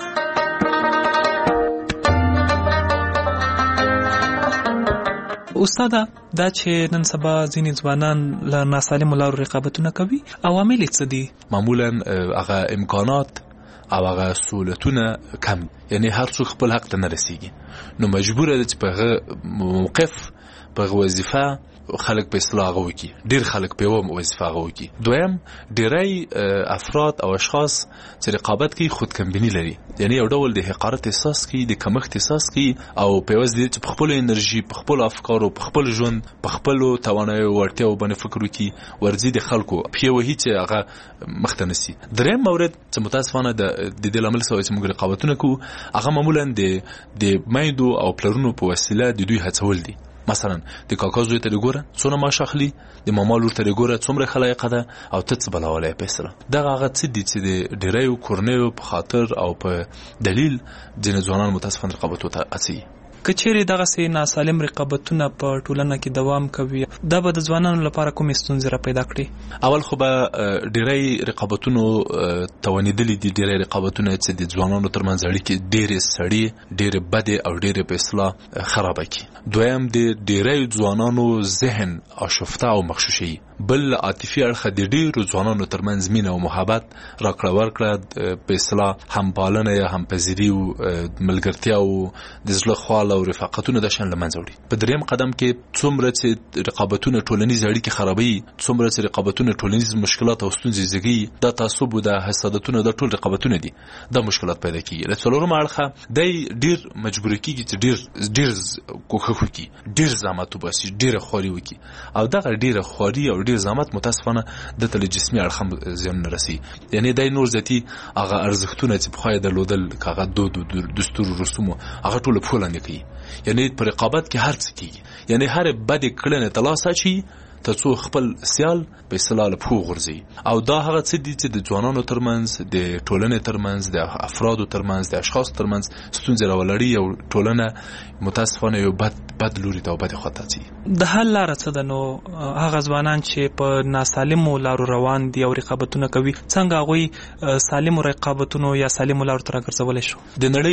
استاده، دا چې نن سبا ځینې ځوانان له ناسالمو لارو رقابتونه کوي، عوامل څه دي؟ معمولا هغه امکانات او هغه سهولتونه کم، یعنی هر څوک خپل حق ته نه رسیږي، نو مجبور دی چې په موقف په وظیفه خلک په اصطلاح غوږی، ډیر خلک په یو وظیفه غوږی. دویم، ډیری افراد او اشخاص چې رقابت کوي خودکمبینی لري، یعنی یو ډول د حقارت احساس کوي، د کمښت احساس کوي، او په وځ دي چې په خپل انرژي، په خپل افکارو، په خپل ژوند، په خپل توانایي ورتیاو باندې فکر وکړي، ورځي د خلکو په وهي چې هغه مخته نسی. دریم مورد چې متاسفانه د دې لامل سره چې موږ رقابتونه کوو، هغه معمولا د میندو او پلرونو په وسیله د دوی هڅول دي مثلا د کاکا زوی ته ګوره څونه معاش اخلي، د ماما لور ته ګوره څومره خلایقه ده او ته څه بلاولې پیسره. دغه هغه څه دي چې د ډیریو کورنیو په خاطر او په دلیل ځینې ځوانان متاسفانه رقابت ته اچي. کچېرې دغه سي ناسالم رقابتونه په ټولنه کې دوام کوي، دا به د ځوانانو لپاره کومې ستونزې را پیدا کړي؟ اول خو به ډیری رقابتونو توانیدلې دي، ډیری رقابتونه چې د ځوانانو ترمنځ اړیکې ډېرې سړې، ډېرې بدې او ډېرې په اصطلاح خرابه کړي. دویم د ډیری ځوانانو ذهن آشفته او مغشوشي، بل عاطفي اړخ د ډیرو ځوانانو ترمنځ مینه او محبت راکړه ورکړه په اصطلاح همپالنه یا همپذیري او ملګرتیا او د زړه خواله او رفاقتونه د شان لمنځه وړي. په دریم قدم کې څومره چې رقابتونه ټولنیز اړیکې خرابوي، څومره چې رقابتونه ټولنیز مشکلات او ستونزې زیږوي، دا تعصب او د حسادتونه د ټول رقابتونه دي، دا مشکلات پیدا کیږي. له څلورم اړخه دی ډیر مجبور کیږي چې ډیر کوښښ وکړي، ډیر زحمت وباسي، ډیر خواري وکړي او دغه ډیر خواري او ډیر زحمت متاسفانه د تل جسمي اړخ زیان نه رسي. یعنی دای نور ذاتی هغه ارزښتونه چې په خای درلودل کاغه دود دستور رسوم هغه ټول په لاندې کوي. یعنی پر رقابت کې هر څه کیږي، یعنی هر بد کړنه تلاسه شي ته څو خپل سیال په اصطلاح له پوغ ورځي. او دا هغه څه دي چې د ځوانانو ترمنځ، د ټولنې ترمنځ، د افرادو ترمنځ، د اشخاص ترمنځ ستونزې راولړي او ټولنه متاسفانه یو بد لوري ته او بد خواته ځي. د حل لاره څه ده؟ نو هغه ځوانان چې په ناسالمو لارو روان دي او رقابتونه کوي، څنګه هغوی سالمو رقابتونو یا سالمو لارو ته راګرځولی شو؟ د نړۍ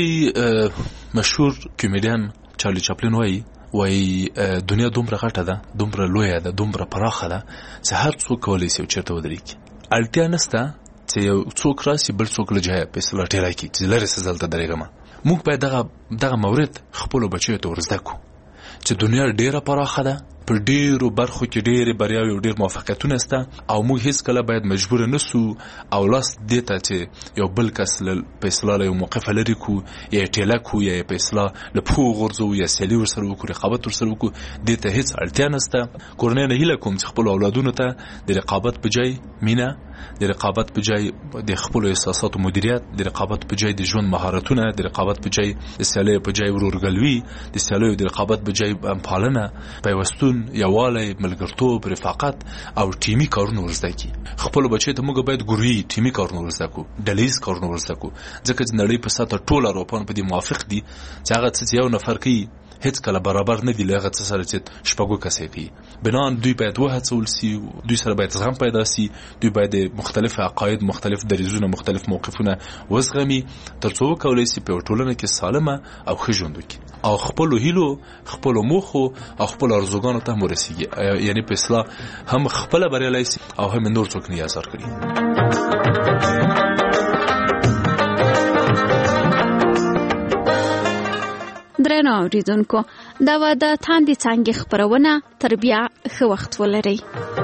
مشهور کمیډین چارلی چاپلین وایي دنیا دومره غټه ده، دومره لویه ده، دومره پراخه ده چې هر څوک کولی شي چیرته ودرېږي. اړتیا نشته چې یو څوک راسي بل څوک له ځایه په اصطلاح ټیرای کړي چې لرې څه دلته درېږم. موږ باید دغه مورد خپلو بچیو ته ورزده کړو چې دنیا ډېره پراخه ده، په ډیرو برخو کې ډېرې بریاوې او ډېر موفقیتونه شته او موږ هیڅ کله باید مجبور نه سو او لاس دې ته چې یو بل کس په اصطلاح یو موقف لري کو یا ټیله کو یا په اصطلاح له پوغ غورځو یا سیالي ورسره وکړو، رقابت ورسره وکړو، دې ته هیڅ اړتیا نشته. کورنۍ نه هیله کوم چې خپل اولادونو ته د رقابت په ځای مینه، د رقابت په ځای د خپل احساساتو مدیریت، د رقابت په ځای د ژوند مهارتونه، د رقابت په ځای د سیالۍ په ځای ورورګلوي، د سیالۍ د رقابت په ځای پالنه، پیوستون، یووالی، ملګرتوب، رفاقت او ټیمي کارونه ورزده کړي. خپل بچی ته موږ باید ګروي ټیمي کارونه ورزده کړو، ډلهیز کارونه ورزده کړو، ځکه چې نړۍ په سطح ټول اروپان په دې موافق دي چې هغه څه یو نفر کوي هیڅ کله برابر نه دی لغه څه سره چې شپږو کسې کوي. بنان دوی باید وهڅول سي، دوی سره باید زغم پیدا سي، دوی باید مختلف عقاید، مختلف دریځونه، مختلف موقفونه وزغمي ترڅو وکولای سي په ټولنه کې سالمه او ښه ژوند وکړي او خپل هیلو، خپل موخو او خپل ارزوګانو ته ورسیږي. یعنی په اصطلاح هم خپل بریالي سي او هم نور څوک نه اثر کړي. درنو اوریدونکو، دا و د تاندې څانګې خبرونه، تر بیا ښه وخت ولرئ.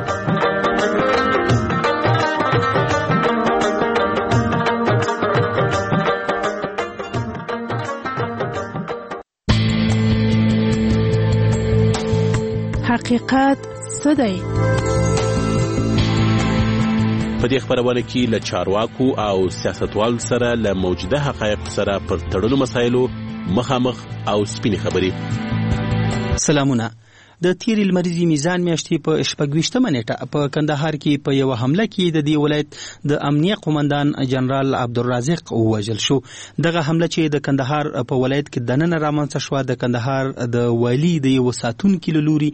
حقیقت څه دی؟ په دې خبرونه کې له چارواکو او سیاستوالو سره له موجوده حقایق سره پر تړلو مسایلو مخامخ او سپینې خبرې. سلامونه. د تیرې لمریزې میزان میاشتې په 28مه نیټه په کندهار کې په یو حمله کې د دې ولایت د امنیه قومندان جنرال عبدالرازق ووژل شو. دغه حمله چې د کندهار په ولایت کې دننه رامنځته شوه د کندهار د والی د یو ساتونکي له لوري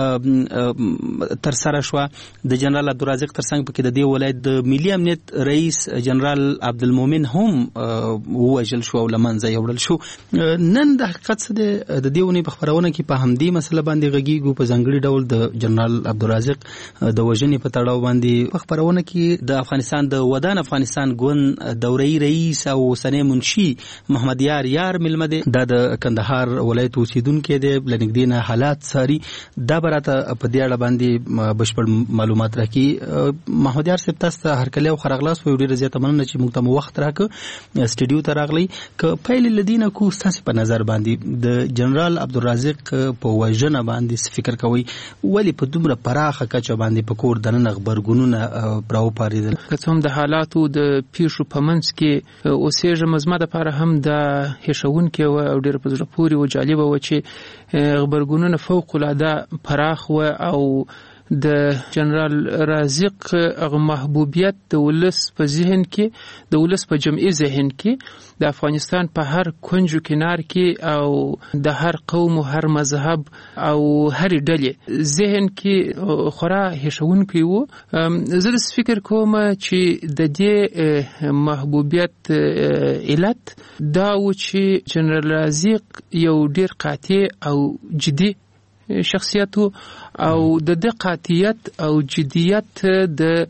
ترسره شوه. د جنرال عبدالرازق ترڅنګ پکې د دې ولایت د ملي امنیت رئیس جنرال عبدالمومن هم ووژل شو او له منځه یوړل شو. نن د حقیقت څه د دې ونې په خبرونه کې په همدې مسله باندې غږیږو، په ځانګړي ډول د جنرال عبدالرازق د وژنې په تړاو باندې په خبرونه کې د افغانستان د ودان افغانستان ګوند دوري رئیس او اوسنی منشي محمد یار ملمه دی، دا د کندهار ولایت اوسیدونکی دی، لنګدې نه حالات څاري. دا براته په دې اړه باندې بشپړ معلومات راکړي. محمد یار صاحب، تاسو ته هرکلی او ښه راغلاست. ډېره زیاته مننه چې موږ ته مو وخت راکړ، سټډیو ته راغلی. که پیل له دې نه کو ستاسې په نظر باندې د جنرال عبدالرازق په وژنه باندې تاسو فکر کوئ ولې په دومره پراخه کچه باندې په کور دننه خبرګونونه راوپارېدل؟ که څه هم د حالاتو د پیښو په منځ کې اوسېږم، زما دپاره هم د هیښوونکې وه او ډېره په زړه پورې و، جالبه وه چې خبرګونونه فوق العاده پراخ وه او د جنرال رازق هغه محبوبیت د ولس په ذهن کې، د ولس په جمعي ذهن کې، د افغانستان په هر کنج و کنار کې او د هر قوم و هر مذهب او هر ډلې ذهن کې خورا هیښوونکی و. زه داسې فکر کوم چې د دې محبوبیت علت دا و چې جنرال رازق یو ډېر قاطع او جدي شخصیت او د قاطعیت او جدیت د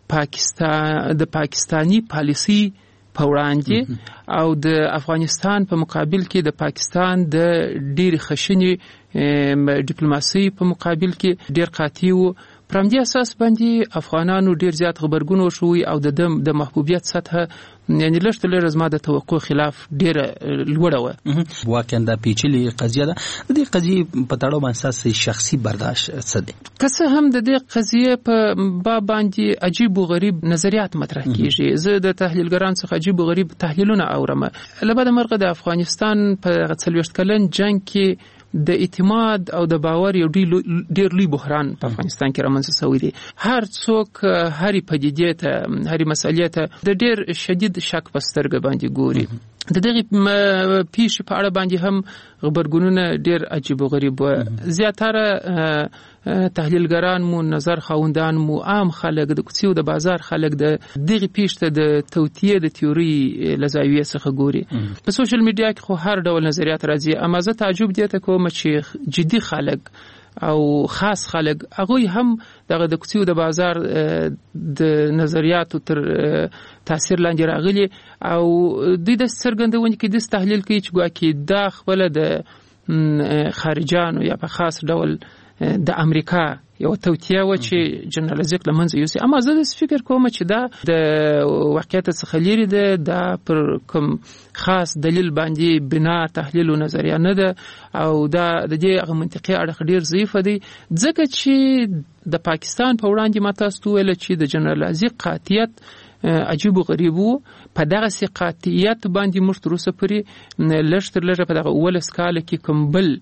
پاکستانی پالیسی په وړاندې او د افغانستان په مقابل کې د پاکستان د ډېرې خشنې ډیپلوماسۍ په مقابل کې ډېر قاطع و. پر همدې اساس باندې افغانانو ډېر زیات غبرګون وښوی او د محبوبیت سطحه یعنې لږ تر لږه زما د توقع خلاف ډېره لوړه وه. واقعا دا پیچلې قضیه ده. د دې قضیې په تړاو باندې ستاسو شخصي برداشت څه دی؟ که څه هم د دې قضیې په باب باندې عجیب و غریب نظریات مطرح کېږي. زه د تحلیلګرانو څخه عجیب و غریب تحلیلونه اورم. له بده مرغه د افغانستان په 40 کلن جنگ کې د اعتماد او د باور یو ډېر لوی بحران په افغانستان کې رامنځته شوی دی. هر څوک هرې پدیدې ته، هرې مسئلې ته د ډېر شدید شک په سترګه باندې ګوري. د دغې پیښې په اړه باندې هم غبرګونونه ډېر عجیب و غریب و. زیاتره تحلیلګران مو، نظر خاوندان مو، عام خلک، د کوڅې او د بازار خلک د دغې پیښې ته د توطیې د تیورۍ له زاویې څخه ګوري. په سوشل میډیا کې خو هر ډول نظریات راځي، اما زه تعجب دې ته کوم چې جدي خلک او خاص خلک هغوی هم دغه د کوڅې او د بازار د نظریاتو تر تاثیر لاندې راغلي او دوی داسې څرګندونې کې داسې تحلیل کوي چې ګواکې دا خپله د خارجانو یا په خاص ډول د امریکا یو توطیه و چې جنرال رازق له منځه یوسي. اما زه داسې فکر کوم چې دا د واقعیت څخه لرې ده، دا پر کوم خاص دلیل باندې بنا تحلیل او نظریه نه ده او دا د دې هغه منطقي اړخ ډېر ضعیفه دی، ځکه چې د پاکستان په وړاندې ما تاسو ته وویله چې د جنرال رازق قاطعیت عجیب و غریب و. په دغسې قاطعیت باندې موږ تر اوسه پورې لږ تر لږه په دغه 18 کاله کې کوم بل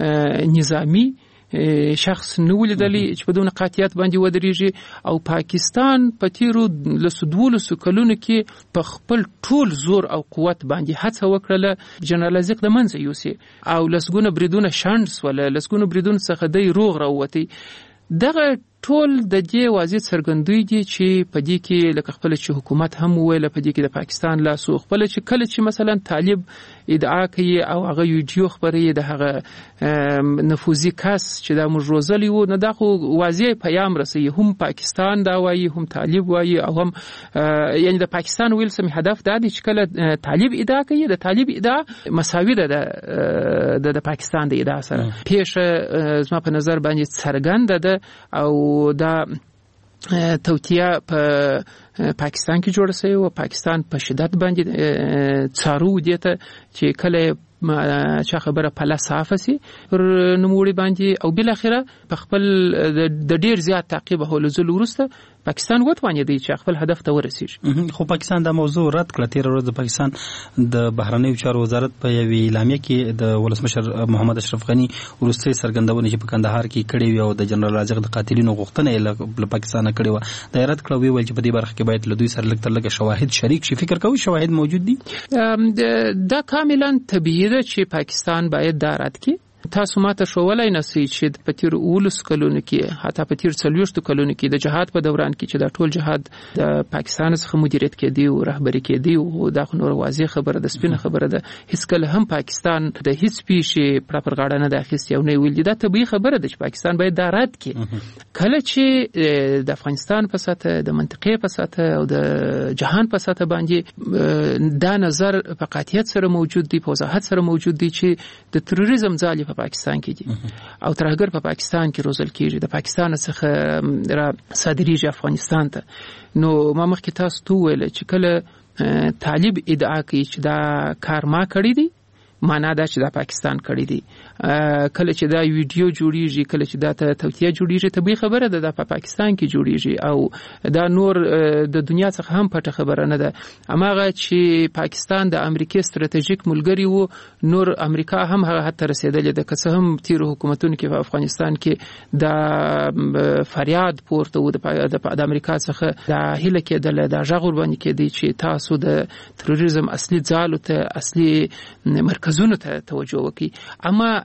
نظامي شخص نه ولیدلی چې په دونه قاطعیت باندې ودرېږي او پاکستان په تیرو 12 کلونو کې په خپل ټول زور او قوت باندې هڅه وکړله جنرال رازق د منځه یوسي او لسګونه بریدونه شنډ سوله، لسګونه بریدونه څخه دی روغ راووتی. دغه ټول د دې واضح څرګندوي دي چې په دې کې لکه خپل چې حکومت هم ویله په دې کې د پاکستان لاس او خپل چې کله چې مثلا طالب ادعا کوي او هغه ویډیو خبري د هغه نفوذي کس چې دا موږ روزلی وو، نه دا خو واضح پیغام رسوي، هم پاکستان دا وایي، هم طالب وایي او هم یعنی د پاکستان ویل سم هدف دا دی چې کله طالب ادعا کوي د طالب ادعا مساوي ده د پاکستان د ادعا سره. پیښه زما په نظر باندې څرګنده ده او دا توطیه په پاکستان کې جوړه شوې او پاکستان په شدت باندې څارو دي ته چې کله چا خبره په لاس صافه سي نوموړي باندې او بل اخره په خپل د ډیر زیات تعقیب هولو زل ورسته پاکستان وتوانې دی چې خپل هدف ته ورسیږي. خو پاکستان دا موضوع رد کړه. تیر ورځ د پاکستان د بهرنیو چارو وزارت په یوې اعلامیه کې د ولسمشر محمد اشرف غنی ورسته څرګندونه چې په کندهار کې کړې وي او د جنرال رازق د قاتلینو غوښتنه له پاکستان کړې و دا رد کړه. ویل چې په دې برخه کې باید له دوی سره لږ تر لږه شواهد شریک شي. فکر کوي شواهد موجود دي؟ دا کاملا طبیعي ده چې پاکستان باید دا رد کړي. تاسو ماته شوولای نسی چې په تیر 19 کلونو کې حتی په تیر 40 کلونو کې د جهاد په دوران کې چې دا ټول جهاد د پاکستان څخه مدیریت کېدی او رهبری کېدی او دا نور واضح خبره ده، سپینه خبره ده. هیڅ کله هم پاکستان د هیڅ پیښې پر غاړه نه داخست یو نه ویل. دا طبيعي خبره ده چې پاکستان باید دا رد کړي. کله چې د افغانستان په ساته، د منطقې په ساته او د جهان په ساته باندې دا نظر په قاطعیت سره موجود دی، په وضاحت سره موجود دی چې د تروریزم ځالې په پاکستان کې دي او ترهګر په پاکستان کې روزل کېږي، د پاکستان څخه را صادریږي افغانستان ته. نو ما مخکې تاسو ته وویل چې کله طالب ادعا کوي چې دا کار ما کړی دی، معنا دا چې دا پاکستان کړی دی. کله چې دا ویډیو جوړیږي، کله چې دا توطیه جوړیږي، طبیعي خبره ده دا په پاکستان کې جوړیږي او دا نور د دنیا څخه هم پټه خبره نه ده. هماغه چې پاکستان د امریکای ستراتیژیک ملګری وو، نور امریکا هم هغه حتی رسیدلې ده. که څه هم تیر حکومتونو کې په افغانستان کې دا فریاد پورته و د امریکا څخه دا هیله کېدله، دا غږ ورباندې کېدی چې تاسو د تروریزم اصلي ځالو ته، اصلي مرکزونو ته توجه وکړي. اما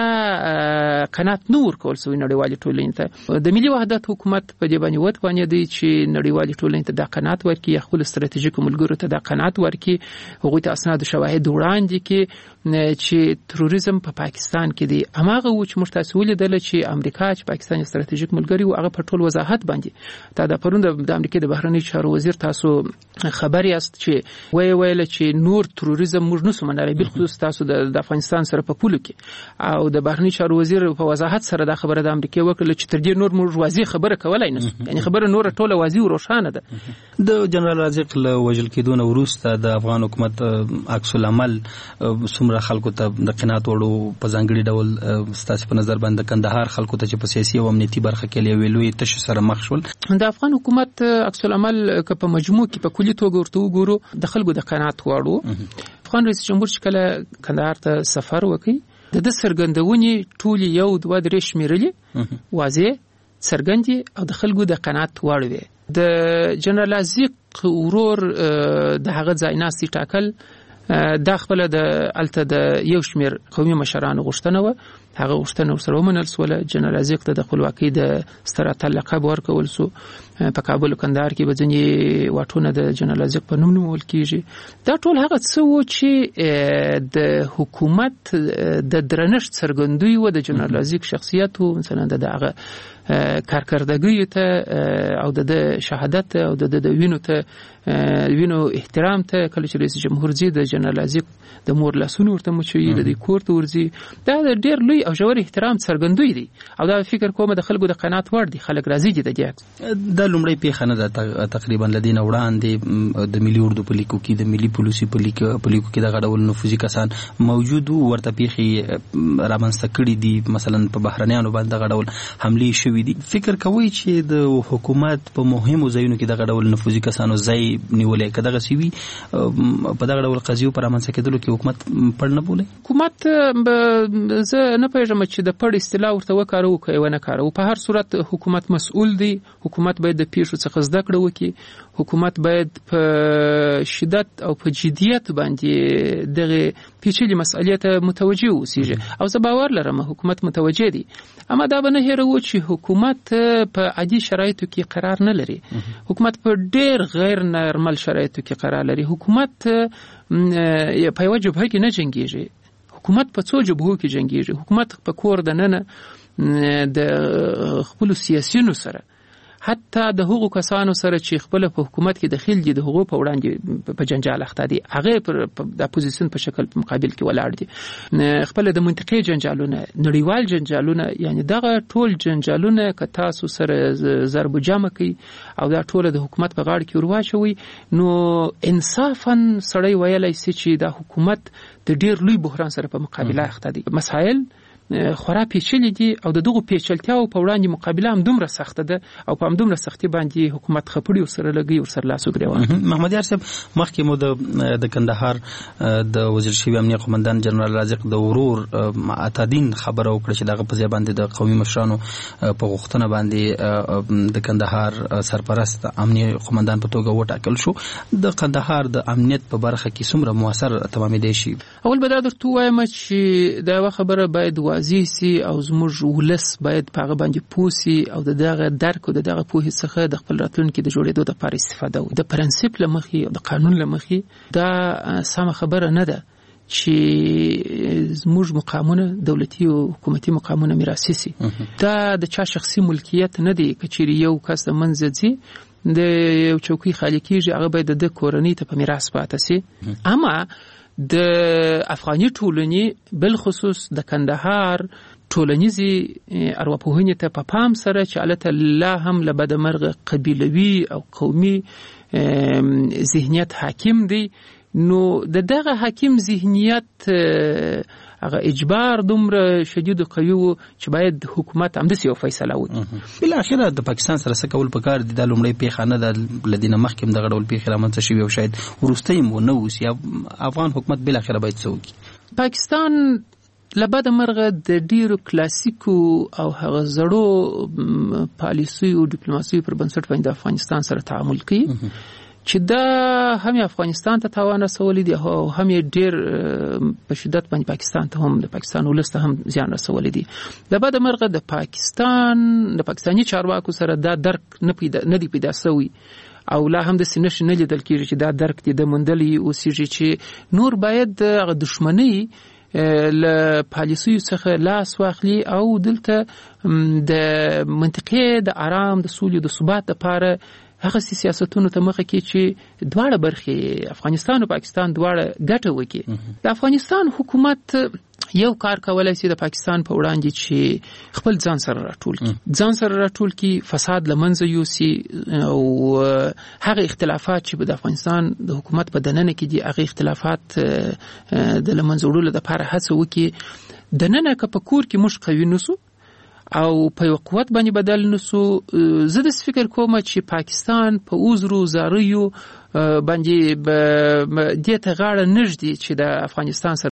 دا قناعت نه ورکول سوی نړیوالې ټولنې ته. د ملي وحدت حکومت په دې باندې وتوانېدی چې نړیوالې ټولنې ته دا قناعت ورکړي، یا خپل ستراتیژیکو ملګرو ته دا قناعت ورکړي، هغوی ته اسناد او شواهد وړاندې کړي چې تروریزم په پاکستان کې دی. هماغه و چې موږ تاسو ولیدل چې امریکا چې پاکستان ستراتیژیک ملګری و، هغه په ټول وضاحت باندې تا د پرون د امریکا د بهرنی چارو وزیر تاسو خبر یاست چې ویل چې نور تروریزم موږ نسو منلای، بالخصوص تاسو د افغانستان سره په پولو کې. او د بهرنی چارو وزیر په وضاحت سره دا خبره د امریکا وکړه چې تر دې نور موږ واضح خبره کولای نسو، یعنی خبره نور ټوله واضح او روښانه ده. د جنرال رازق له وژل کېدو نه وروسته د افغان حکومت عکس العمل څومره خلکو ته د قناعت وړو په ځانګړي ډول ستاسو په نظر باندې کندهار خلکو ته چې په سیاسي او امنیتي برخه کې لوی تش سره مخ شول؟ د افغان حکومت عکس العمل که په مجموع کې په کلی توګه ورته وګورو، د خلکو د قناعت وړو. افغان رئیس جمهور چې کله کندهار ته سفر وکړي، د سرګندونې ټول یو دوه درې شمیرلې واضح څرګندې او د خلکو د قناعت وړ وي. د جنرال رازق ورور د هغه ځای ناستي ټاکل دا خپل د الته د یو شمیر قومي مشرانو غوښتنه و، هغه غوښتنه ورسره ومنل سوله. جنرال رازق ته د خپلواکۍ د ستراتل لقب ورکول سو. په کابل او کندهار کې به ځینې واټونه د جنرال رازق په نوم نومول کیږي. دا ټول هغه څه و چې د حکومت د درنښت څرګندوي و د جنرال رازق شخصیت او مثلا دغه کارکردګۍ ته او د شهادت او د وینو احترام ته. کله چې رئیس جمهور زی د جنرال رازق د مور لاسونو ورته مچوي، د کور ته ورځي، دا د ډېر لوی او ژور احترام څرګندوي دي او دا فکر کوم د خلکو د قناعت وړ دي. خلک راضي دي د دې. دا لومړی پیښه نه ده تقریبا لدین وړاندې د ملي اردو په لیکو کې، د ملي پالیسي په لیکو کې د غړول نفوذي کسان موجود ورته پیښې رامنځته کړي دي، مثلا په بهرنیانو باندې غړول حمله شوې دي. فکر کوي چې د حکومت په مهمو ځایونو کې د غړول نفوذي کسانو ځای نیولې کده غسیوي په دغه ډول قضیو پر امانځ کېدلو کې حکومت پړ نه بولي؟ حکومت زه نه پېژنم چې د پړ اصطلاح ورته وکارو کوي ونه کارو. په هر صورت حکومت مسؤل دی. حکومت باید د پیښو څخه زده کړه وکړي. حکومت باید په شدت او په جدیت باندې دغه پیچلې مسئلې ته متوجه اوسېږي او زه باور لرم حکومت متوجه دی. اما دا به نه هېروو چې حکومت په عادي شرایطو کې قرار نه لري. حکومت په ډېر غیر نارمل شرایطو کې قرار لري. حکومت په یوه جبهه کې نه جنګېږي. حکومت په څو جبهو کې جنګېږي. حکومت په کور دننه د خپلو سیاسیونو سره، حتی د هغو کسانو سره چې خپل په حکومت کې دخیل دي، د هغو په وړاندې په جنجال اخته دي، هغه د اپوزیسیون په شکل په مقابل کې ولاړ دي. خپل د منطقې جنجالونه، نړیوال جنجالونه، یعنی دغه ټول جنجالونه که تاسو سره ضرب جمع کوي او دا ټول د حکومت په غاړه کې ورواچوي، نو انصافا سړی ویلی سي چې دا حکومت د ډیر لوی بحران سره په مقابله اخته دي. مسائل خورا پیچلي دي او د دغو پیچلتیاو په وړاندې مقابله هم دومره سخته ده او په همدومره سختي باندې حکومت خپړي ورسره لګي، ورسره لاس وګرېوه. محمد یار صاحب، مخکې مو د کندهار د وزیر شوي امنیه قومندان جنرال رازق د ورور معتادین خبره وکړه چې دغه په ځای باندې د قومي مشرانو په غوښتنه باندې د کندهار سرپرست امنیه قومندان په توګه وټاکل شو. د کندهار د امنیت په برخه کې څومره موثر تمامېدی شي؟ اول به دا درته ووایم چې دا خبره باید واضح سي او زموږ ولس باید په هغه باندې پوه سي او د دغه درک او د دغه پوهې څخه د خپل راتلونکي د جوړېدو دپاره استفاده وکړي. د پرنسپ له مخې او د قانون له مخې دا سمه خبره نه ده چې زموږ مقامونه، دولتي او حکومتي مقامونه میراثي سي. دا د چا شخصي ملکیت نه دی. که چیرې یو کس د منځه ځي، د یو چوکۍ خالی کېږي، هغه باید د کورنۍ ته په میراث پاته سي. اما د افغاني ټولنې بالخصوص د کندهار ټولنیزې ارواپوهنې ته په پام سره چې هلته لا هم له بدمرغه قبیلوي او قومي ذهنیت حاکم دی، نو د دغه حاکم ذهنیت هغه اجبار دومره شدید او قوي و چې باید حکومت همداسې یو فیصله وکړي. بل اخره د پاکستان سره څه کول پکار دي؟ د لومړی پیښه نه د لدینه مخکې دغه ډول پیښې رامنځته شوي او شاید وروسته یې نه اوسي. افغان حکومت بل اخره باید څه وکړي؟ پاکستان لبد مرغه د ډیرو کلاسیکو او هغه زړو پالیسي او ډیپلوماسي پر بنسټ باندې افغانستان سره تعامل کوي چې دا هم افغانستان ته تاوان رسولی دی او هم ډیر په شدت باندې پاکستان ته هم د پاکستان ولست هم زیان رسولی دی. لبد مرغه د پاکستاني چارواکو سره دا درک نه دی پیدا شوی او لا هم د سینش نه لیدل کیږي چې دا درک دی د مندلي او سیږي چې نور باید د دښمنۍ له پالیسیو څخه لاس واخلي او دلته د منطقې د آرام د سولې د ثبات لپاره هغه سیاستونو ته مخه کې چې دواړه برخې افغانستان او پاکستان دواړه ګټه وکړي. د افغانستان حکومت یو کار کولای شي د پاکستان په وړاندې چې خپل ځان سره راټول کړي فساد لمنځه یوسي او هغه اختلافات چې د افغانستان د حکومت په دننه کې دي هغه اختلافات د لمنځه وړلو لپاره هڅه وکړي. دننه که په کور کې موږ قوي نوسو او په یو قوت باندې بدل نسو، زه د فکر کوم چې پاکستان په اوزرو زاریو باندې د ته غاړه نږدې چې د افغانستان سره